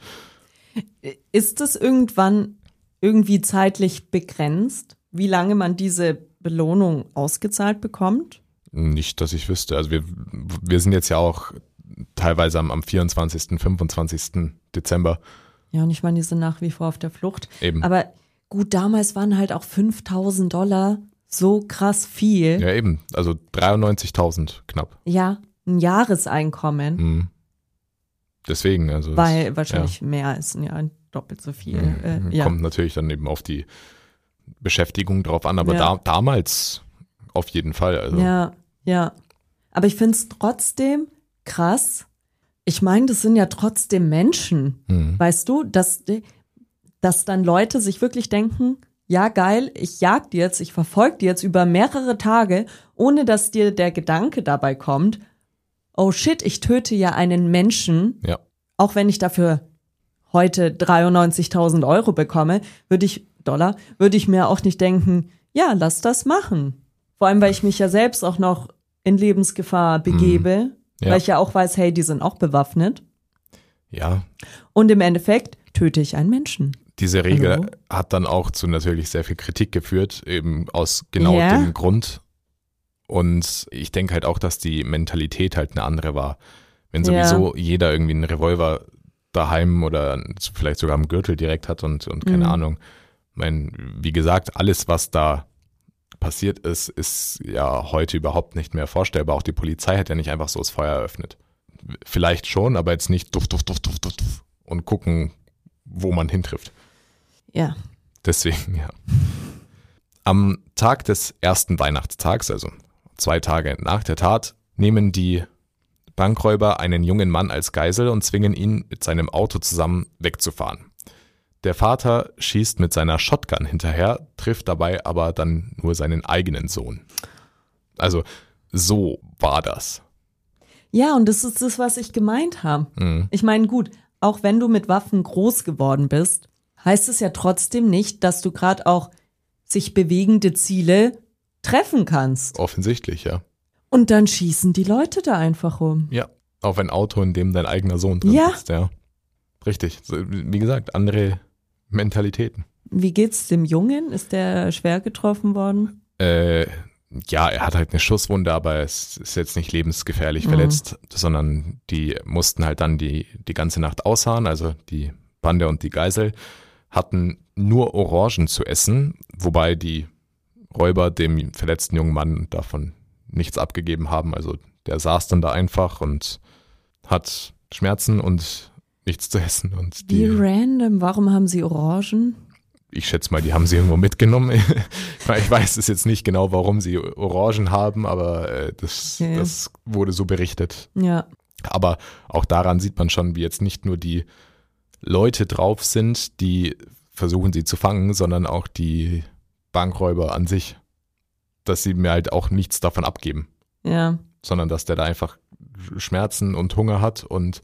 Ist das irgendwann irgendwie zeitlich begrenzt, wie lange man diese Belohnung ausgezahlt bekommt? Nicht, dass ich wüsste. Also wir, wir sind jetzt ja auch teilweise am, am vierundzwanzigsten, fünfundzwanzigsten Dezember. Ja, und ich meine, die sind nach wie vor auf der Flucht. Eben. Aber gut, damals waren halt auch fünftausend Dollar so krass viel. Ja, eben. Also dreiundneunzigtausend knapp. Ja, ein Jahreseinkommen, Mhm. Deswegen, also. weil es- wahrscheinlich mehr als ein Jahr, doppelt so viel. Mhm. Äh, ja. Kommt natürlich dann eben auf die Beschäftigung drauf an, aber Ja. da, damals auf jeden Fall. Also. ja, ja. Aber ich finde es trotzdem krass. Ich meine, das sind ja trotzdem Menschen. Mhm. Weißt du, dass, dass dann Leute sich wirklich denken, ja geil, ich jag dir jetzt, ich verfolge dir jetzt über mehrere Tage, ohne dass dir der Gedanke dabei kommt, oh shit, ich töte ja einen Menschen, Ja. auch wenn ich dafür heute dreiundneunzigtausend Euro bekomme, würde ich, Dollar, würde ich mir auch nicht denken, ja, lass das machen. Vor allem, weil ich mich ja selbst auch noch in Lebensgefahr begebe, mhm. ja. weil ich ja auch weiß, hey, die sind auch bewaffnet. Ja. Und im Endeffekt töte ich einen Menschen. Diese Regel Hallo? hat dann auch zu natürlich sehr viel Kritik geführt, eben aus genau ja. dem Grund. Und ich denke halt auch, dass die Mentalität halt eine andere war. Wenn sowieso ja. jeder irgendwie einen Revolver daheim oder vielleicht sogar am Gürtel direkt hat und, und keine mhm. Ahnung. Ich meine, wie gesagt, alles, was da passiert ist, ist ja heute überhaupt nicht mehr vorstellbar. Auch die Polizei hat ja nicht einfach so das Feuer eröffnet. Vielleicht schon, aber jetzt nicht duft, duft, duft, duft, duft und gucken, wo man hintrifft. Ja. Deswegen, ja. Am Tag des ersten Weihnachtstags, also zwei Tage nach der Tat, nehmen die Bankräuber einen jungen Mann als Geisel und zwingen ihn mit seinem Auto zusammen wegzufahren. Der Vater schießt mit seiner Shotgun hinterher, trifft dabei aber dann nur seinen eigenen Sohn. Also so war das. Ja, und das ist das, was ich gemeint habe. Mhm. Ich meine, gut, auch wenn du mit Waffen groß geworden bist, heißt es ja trotzdem nicht, dass du gerade auch sich bewegende Ziele treffen kannst. Offensichtlich, ja. Und dann schießen die Leute da einfach rum. Ja, auf ein Auto, in dem dein eigener Sohn drin ja. sitzt, ja. Richtig. Wie gesagt, andere Mentalitäten. Wie geht's dem Jungen? Ist der schwer getroffen worden? Äh, ja, er hat halt eine Schusswunde, aber es ist jetzt nicht lebensgefährlich mhm. verletzt, sondern die mussten halt dann die, die ganze Nacht ausharren, also die Bande und die Geisel hatten nur Orangen zu essen, wobei die Räuber dem verletzten jungen Mann davon nichts abgegeben haben. Also der saß dann da einfach und hat Schmerzen und nichts zu essen. Und die, Wie random, warum haben sie Orangen? Ich schätze mal, die haben sie irgendwo mitgenommen. Ich weiß es jetzt nicht genau, warum sie Orangen haben, aber das, okay. das wurde so berichtet. Ja. Aber auch daran sieht man schon, wie jetzt nicht nur die Leute drauf sind, die versuchen sie zu fangen, sondern auch die Bankräuber an sich, dass sie mir halt auch nichts davon abgeben. Ja. Sondern dass der da einfach Schmerzen und Hunger hat und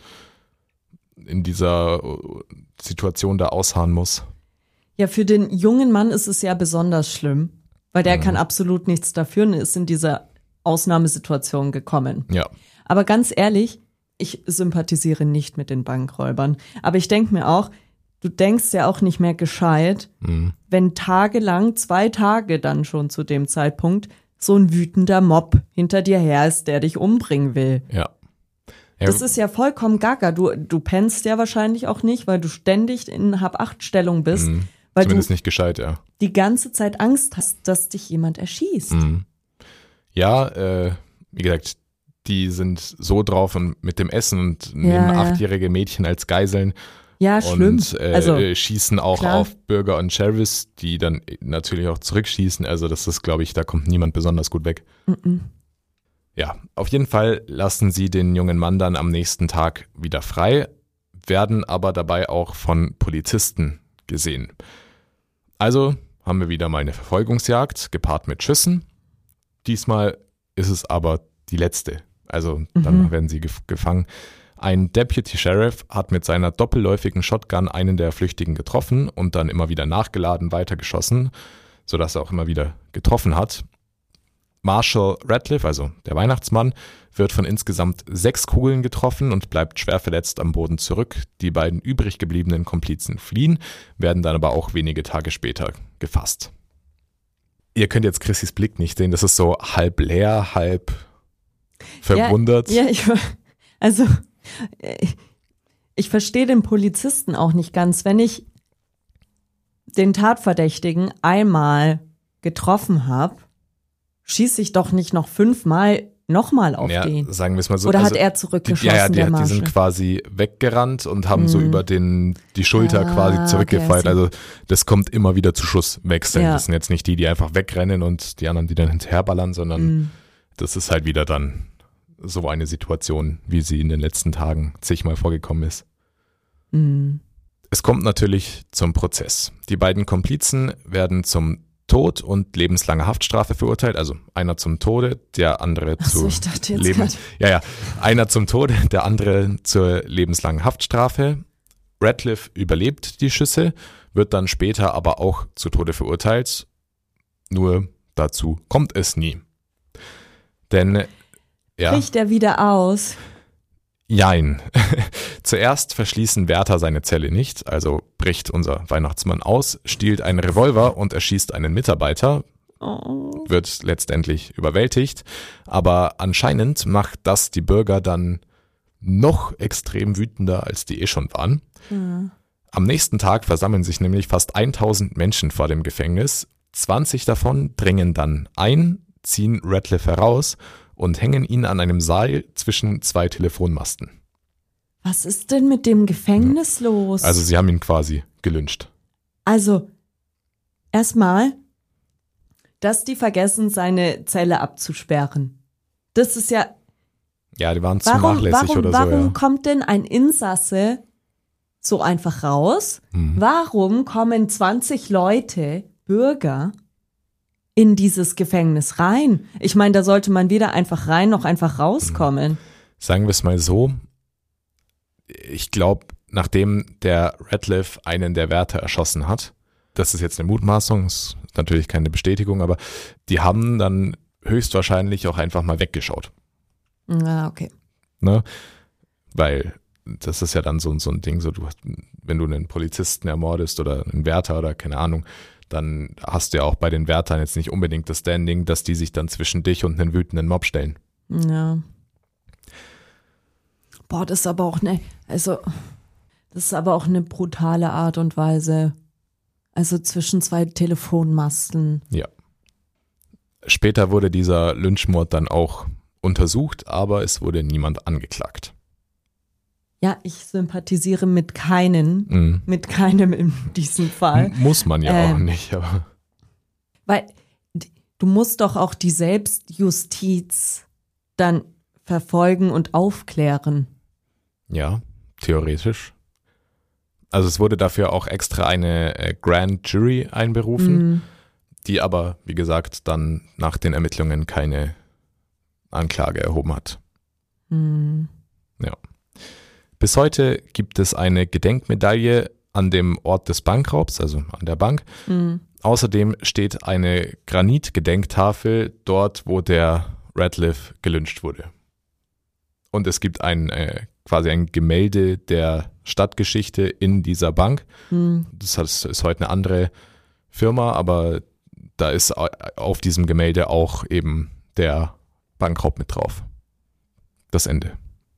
in dieser Situation da ausharren muss. Ja, für den jungen Mann ist es ja besonders schlimm, weil der mhm. kann absolut nichts dafür und ist in dieser Ausnahmesituation gekommen. Ja. Aber ganz ehrlich, ich sympathisiere nicht mit den Bankräubern. Aber ich denke mir auch, du denkst ja auch nicht mehr gescheit, mhm. wenn tagelang, zwei Tage dann schon zu dem Zeitpunkt, so ein wütender Mob hinter dir her ist, der dich umbringen will. Ja. Ja. Das ist ja vollkommen gaga. Du, du pennst ja wahrscheinlich auch nicht, weil du ständig in Hab-Acht-Stellung bist. Mhm. Weil Zumindest du nicht gescheit, ja. Die ganze Zeit Angst hast, dass dich jemand erschießt. Mhm. Ja, äh, wie gesagt, die sind so drauf und mit dem Essen und nehmen ja, ja. achtjährige Mädchen als Geiseln. Ja, schlimm. Und äh, also, schießen auch klar. auf Bürger und Sheriffs, die dann natürlich auch zurückschießen. Also das ist, glaube ich, da kommt niemand besonders gut weg. Mhm. Ja, auf jeden Fall lassen sie den jungen Mann dann am nächsten Tag wieder frei, werden aber dabei auch von Polizisten gesehen. Also haben wir wieder mal eine Verfolgungsjagd, gepaart mit Schüssen. Diesmal ist es aber die letzte. Also dann mhm. werden sie gef- gefangen. Ein Deputy Sheriff hat mit seiner doppelläufigen Shotgun einen der Flüchtigen getroffen und dann immer wieder nachgeladen, weitergeschossen, sodass er auch immer wieder getroffen hat. Marshall Radcliffe, also der Weihnachtsmann, wird von insgesamt sechs Kugeln getroffen und bleibt schwer verletzt am Boden zurück. Die beiden übrig gebliebenen Komplizen fliehen, werden dann aber auch wenige Tage später gefasst. Ihr könnt jetzt Chrissys Blick nicht sehen, das ist so halb leer, halb verwundert. Ja, ja ich, also ich, ich verstehe den Polizisten auch nicht ganz. Wenn ich den Tatverdächtigen einmal getroffen habe, schieße ich doch nicht noch fünfmal nochmal auf ja, den. Sagen wir es mal so. Oder also, hat er zurückgeschossen, die, ja, ja, die, der die sind quasi weggerannt und haben mm. so über den die Schulter ah, quasi zurückgefeuert. Okay, also das kommt immer wieder zu Schusswechseln. Ja. Das sind jetzt nicht die, die einfach wegrennen und die anderen, die dann hinterherballern, sondern mm. das ist halt wieder dann so eine Situation, wie sie in den letzten Tagen zigmal vorgekommen ist. Mm. Es kommt natürlich zum Prozess. Die beiden Komplizen werden zum Tod und lebenslange Haftstrafe verurteilt, also einer zum Tode, der andere Ach so, zu ich dachte jetzt Leben, ja ja, einer zum Tode, der andere zur lebenslangen Haftstrafe. Radcliffe überlebt die Schüsse, wird dann später aber auch zu Tode verurteilt. Nur dazu kommt es nie. Denn, ja. Bricht er wieder aus? Jein. Zuerst verschließen Wärter seine Zelle nicht, also bricht unser Weihnachtsmann aus, stiehlt einen Revolver und erschießt einen Mitarbeiter, oh. wird letztendlich überwältigt, aber anscheinend macht das die Bürger dann noch extrem wütender, als die eh schon waren. Mhm. Am nächsten Tag versammeln sich nämlich fast tausend Menschen vor dem Gefängnis, zwanzig davon dringen dann ein, ziehen Radcliffe heraus und hängen ihn an einem Seil zwischen zwei Telefonmasten. Was ist denn mit dem Gefängnis ja. los? Also sie haben ihn quasi gelyncht. Also, erstmal, dass die vergessen, seine Zelle abzusperren. Das ist ja... Ja, die waren warum, zu nachlässig warum, oder warum so. Warum ja. kommt denn ein Insasse so einfach raus? Hm. Warum kommen zwanzig Leute, Bürger, in dieses Gefängnis rein? Ich meine, da sollte man weder einfach rein noch einfach rauskommen. Sagen wir es mal so, ich glaube, nachdem der Radcliffe einen der Wärter erschossen hat, das ist jetzt eine Mutmaßung, ist natürlich keine Bestätigung, aber die haben dann höchstwahrscheinlich auch einfach mal weggeschaut. Ah, okay. Ne? Weil das ist ja dann so, so ein Ding, so du, wenn du einen Polizisten ermordest oder einen Wärter oder keine Ahnung, dann hast du ja auch bei den Wärtern jetzt nicht unbedingt das Standing, dass die sich dann zwischen dich und einen wütenden Mob stellen. Ja. Boah, das ist aber auch eine, also, das ist aber auch eine brutale Art und Weise. Also zwischen zwei Telefonmasten. Ja. Später wurde dieser Lynchmord dann auch untersucht, aber es wurde niemand angeklagt. Ja, ich sympathisiere mit keinen, mm. mit keinem in diesem Fall. Muss man ja ähm, auch nicht, aber. Weil du musst doch auch die Selbstjustiz dann verfolgen und aufklären. Ja, theoretisch. Also es wurde dafür auch extra eine äh, Grand Jury einberufen, mm. die aber, wie gesagt, dann nach den Ermittlungen keine Anklage erhoben hat. Mm. Ja. Bis heute gibt es eine Gedenkmedaille an dem Ort des Bankraubs, also an der Bank. Mhm. Außerdem steht eine Granitgedenktafel dort, wo der Radcliffe gelyncht wurde. Und es gibt ein äh, quasi ein Gemälde der Stadtgeschichte in dieser Bank. Mhm. Das ist heute eine andere Firma, aber da ist auf diesem Gemälde auch eben der Bankraub mit drauf. Das Ende.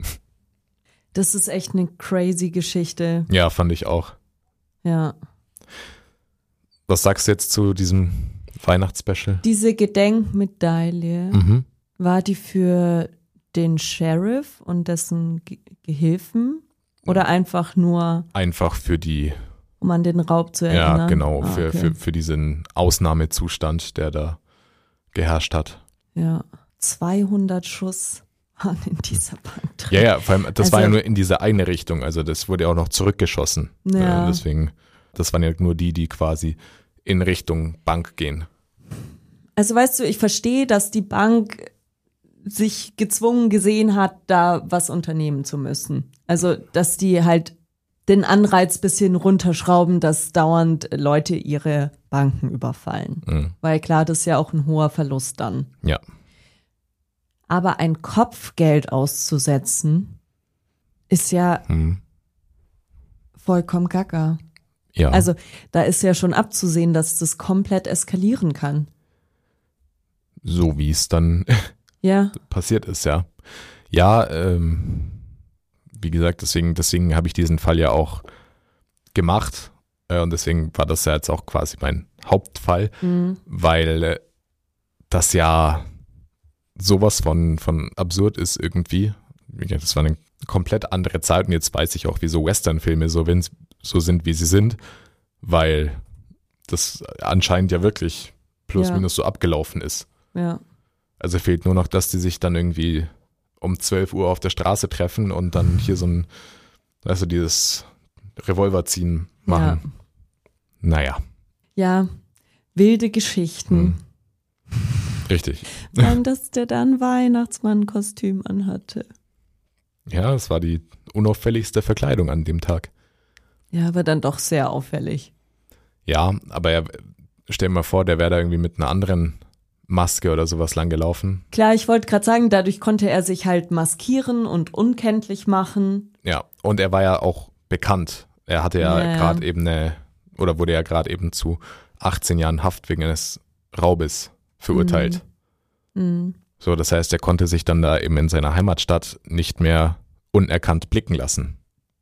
Das ist echt eine crazy Geschichte. Ja, fand ich auch. Ja. Was sagst du jetzt zu diesem Weihnachtsspecial? Diese Gedenkmedaille, mhm. war die für den Sheriff und dessen Ge- Gehilfen oder einfach nur? Einfach für die. Um an den Raub zu erinnern? Ja, genau, ah, für, okay. für, für diesen Ausnahmezustand, der da geherrscht hat. Ja, zweihundert Schuss. In dieser Bank drin. Ja, ja, vor allem, das also, war ja nur in diese eine Richtung, also das wurde ja auch noch zurückgeschossen. Ja. Äh, deswegen, das waren ja nur die, die quasi in Richtung Bank gehen. Also weißt du, ich verstehe, dass die Bank sich gezwungen gesehen hat, da was unternehmen zu müssen. Also, dass die halt den Anreiz ein bisschen runterschrauben, dass dauernd Leute ihre Banken überfallen. Mhm. Weil klar, das ist ja auch ein hoher Verlust dann. Ja. Aber ein Kopfgeld auszusetzen, ist ja hm. vollkommen gaga. Ja. Also da ist ja schon abzusehen, dass das komplett eskalieren kann. So wie es dann ja. passiert ist, ja. Ja, ähm, wie gesagt, deswegen, deswegen habe ich diesen Fall ja auch gemacht. Äh, und deswegen war das ja jetzt auch quasi mein Hauptfall, mhm. weil äh, das ja sowas von, von absurd ist irgendwie. Das war eine komplett andere Zeit und jetzt weiß ich auch, wieso Western-Filme so, wenn, so sind, wie sie sind, weil das anscheinend ja wirklich plus ja. minus so abgelaufen ist. Ja. Also fehlt nur noch, dass die sich dann irgendwie um zwölf Uhr auf der Straße treffen und dann hier so ein, weißt du, dieses Revolverziehen machen. Ja. Naja. Ja, wilde Geschichten. Hm. Richtig. Nein, dass der dann Weihnachtsmann-Kostüm anhatte. Ja, das war die unauffälligste Verkleidung an dem Tag. Ja, aber dann doch sehr auffällig. Ja, aber er, stell dir mal vor, der wäre da irgendwie mit einer anderen Maske oder sowas lang gelaufen. Klar, ich wollte gerade sagen, dadurch konnte er sich halt maskieren und unkenntlich machen. Ja, und er war ja auch bekannt. Er hatte ja, ja gerade eben eine, oder wurde ja gerade eben zu achtzehn Jahren Haft wegen eines Raubes verurteilt. Mhm. Mhm. So, das heißt, er konnte sich dann da eben in seiner Heimatstadt nicht mehr unerkannt blicken lassen.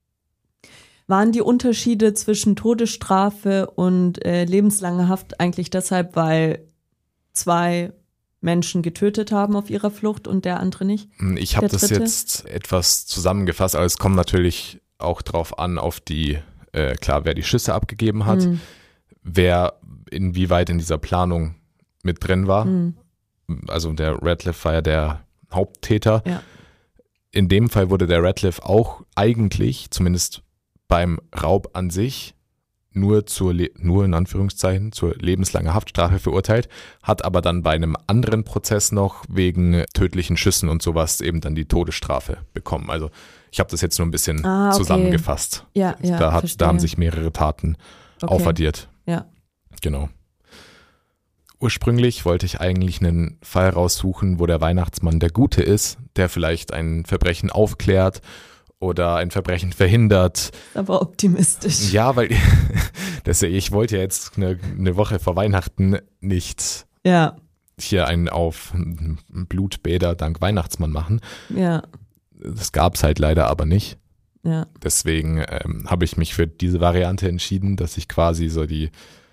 Waren die Unterschiede zwischen Todesstrafe und äh, lebenslanger Haft eigentlich deshalb, weil zwei Menschen getötet haben auf ihrer Flucht und der andere nicht? Ich habe das jetzt etwas zusammengefasst, aber es kommt natürlich auch drauf an, auf die, äh, klar, wer die Schüsse abgegeben hat, mhm. wer inwieweit in dieser Planung mit drin war. Mhm. Also der Radcliffe war ja der Haupttäter. Ja. In dem Fall wurde der Radcliffe auch eigentlich, zumindest beim Raub an sich, nur zur, Le- nur in Anführungszeichen, zur lebenslangen Haftstrafe verurteilt, hat aber dann bei einem anderen Prozess noch wegen tödlichen Schüssen und sowas eben dann die Todesstrafe bekommen. Also ich habe das jetzt nur ein bisschen ah, okay. zusammengefasst. Ja, ja, da, hat, da haben sich mehrere Taten okay. aufaddiert. Ja. Genau. Ursprünglich wollte ich eigentlich einen Fall raussuchen, wo der Weihnachtsmann der Gute ist, der vielleicht ein Verbrechen aufklärt oder ein Verbrechen verhindert. Aber optimistisch. Ja, weil das, ich wollte ja jetzt eine, eine Woche vor Weihnachten nicht ja. hier einen auf Blutbäder dank Weihnachtsmann machen. Ja. Das gab es halt leider aber nicht. Ja. Deswegen ähm, habe ich mich für diese Variante entschieden, dass ich quasi so die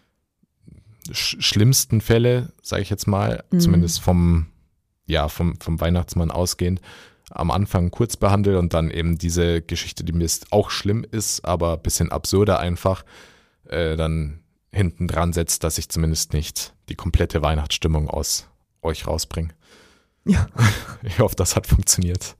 sch- schlimmsten Fälle, sage ich jetzt mal, mhm. zumindest vom, ja, vom, vom Weihnachtsmann ausgehend, am Anfang kurz behandle und dann eben diese Geschichte, die mir auch schlimm ist, aber ein bisschen absurder einfach, äh, dann hinten dran setzt, dass ich zumindest nicht die komplette Weihnachtsstimmung aus euch rausbringe. Ja. Ich hoffe, das hat funktioniert.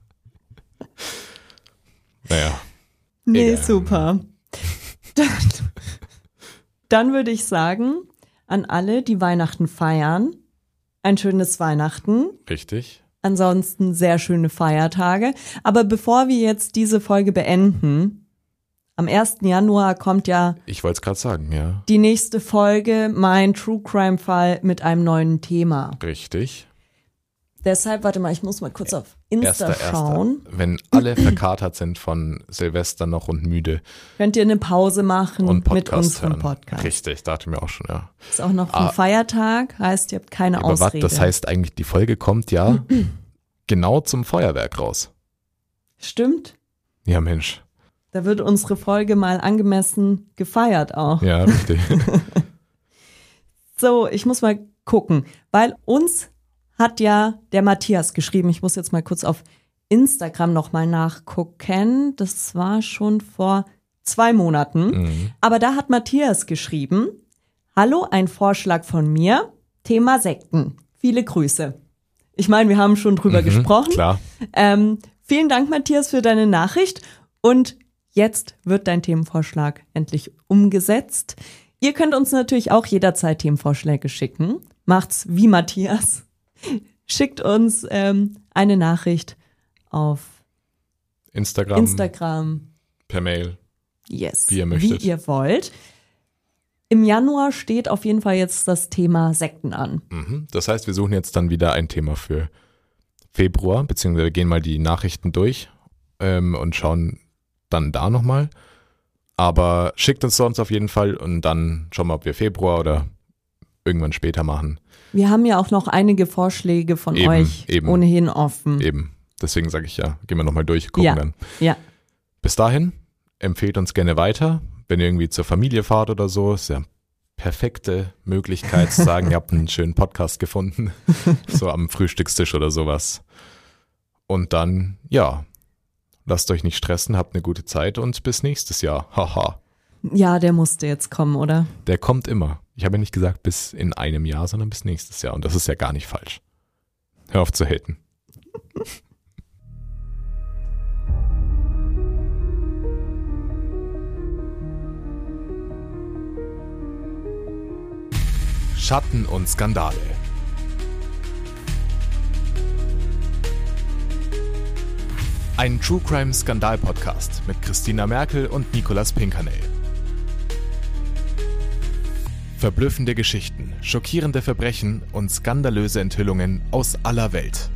Naja. Nee, egal. super. Dann, dann würde ich sagen, an alle, die Weihnachten feiern, ein schönes Weihnachten. Richtig. Ansonsten sehr schöne Feiertage. Aber bevor wir jetzt diese Folge beenden, am ersten Januar kommt ja Ich wollte es gerade sagen, ja. die nächste Folge, mein True Crime Fall mit einem neuen Thema. Richtig. Deshalb, warte mal, ich muss mal kurz auf Insta Erster, schauen. Erster. Wenn alle verkatert sind von Silvester noch und müde. Könnt ihr eine Pause machen und mit Podcast unserem hören. Podcast. Richtig, dachte mir auch schon, ja. Ist auch noch ein ah, Feiertag, heißt, ihr habt keine aber Ausrede. was, das heißt eigentlich, die Folge kommt ja genau zum Feuerwerk raus. Stimmt. Ja, Mensch. Da wird unsere Folge mal angemessen gefeiert auch. Ja, richtig. So, ich muss mal gucken, weil uns hat ja der Matthias geschrieben. Ich muss jetzt mal kurz auf Instagram nochmal nachgucken. Das war schon vor zwei Monaten. Mhm. Aber da hat Matthias geschrieben, hallo, ein Vorschlag von mir, Thema Sekten. Viele Grüße. Ich meine, wir haben schon drüber Mhm, gesprochen. Klar. Ähm, vielen Dank, Matthias, für deine Nachricht. Und jetzt wird dein Themenvorschlag endlich umgesetzt. Ihr könnt uns natürlich auch jederzeit Themenvorschläge schicken. Macht's wie Matthias. Schickt uns ähm, eine Nachricht auf Instagram, Instagram. per Mail. Yes, wie ihr möchtet. Wie ihr wollt. Im Januar steht auf jeden Fall jetzt das Thema Sekten an. Mhm. Das heißt, wir suchen jetzt dann wieder ein Thema für Februar, beziehungsweise gehen mal die Nachrichten durch ähm, und schauen dann da nochmal. Aber schickt uns sonst auf jeden Fall und dann schauen wir, ob wir Februar oder irgendwann später machen. Wir haben ja auch noch einige Vorschläge von eben, euch eben, ohnehin offen. Eben. Deswegen sage ich ja, gehen wir nochmal durch, gucken ja, dann. Ja. Bis dahin, empfehlt uns gerne weiter. Wenn ihr irgendwie zur Familie fahrt oder so, ist ja perfekte Möglichkeit zu sagen, ihr habt einen schönen Podcast gefunden. So am Frühstückstisch oder sowas. Und dann, ja, lasst euch nicht stressen, habt eine gute Zeit und bis nächstes Jahr. Haha. Ja, der musste jetzt kommen, oder? Der kommt immer. Ich habe ja nicht gesagt bis in einem Jahr, sondern bis nächstes Jahr. Und das ist ja gar nicht falsch. Hör auf zu haten. Schatten und Skandale. Ein True Crime Skandal Podcast mit Christina Merkel und Nicolas Pinkernell. Verblüffende Geschichten, schockierende Verbrechen und skandalöse Enthüllungen aus aller Welt.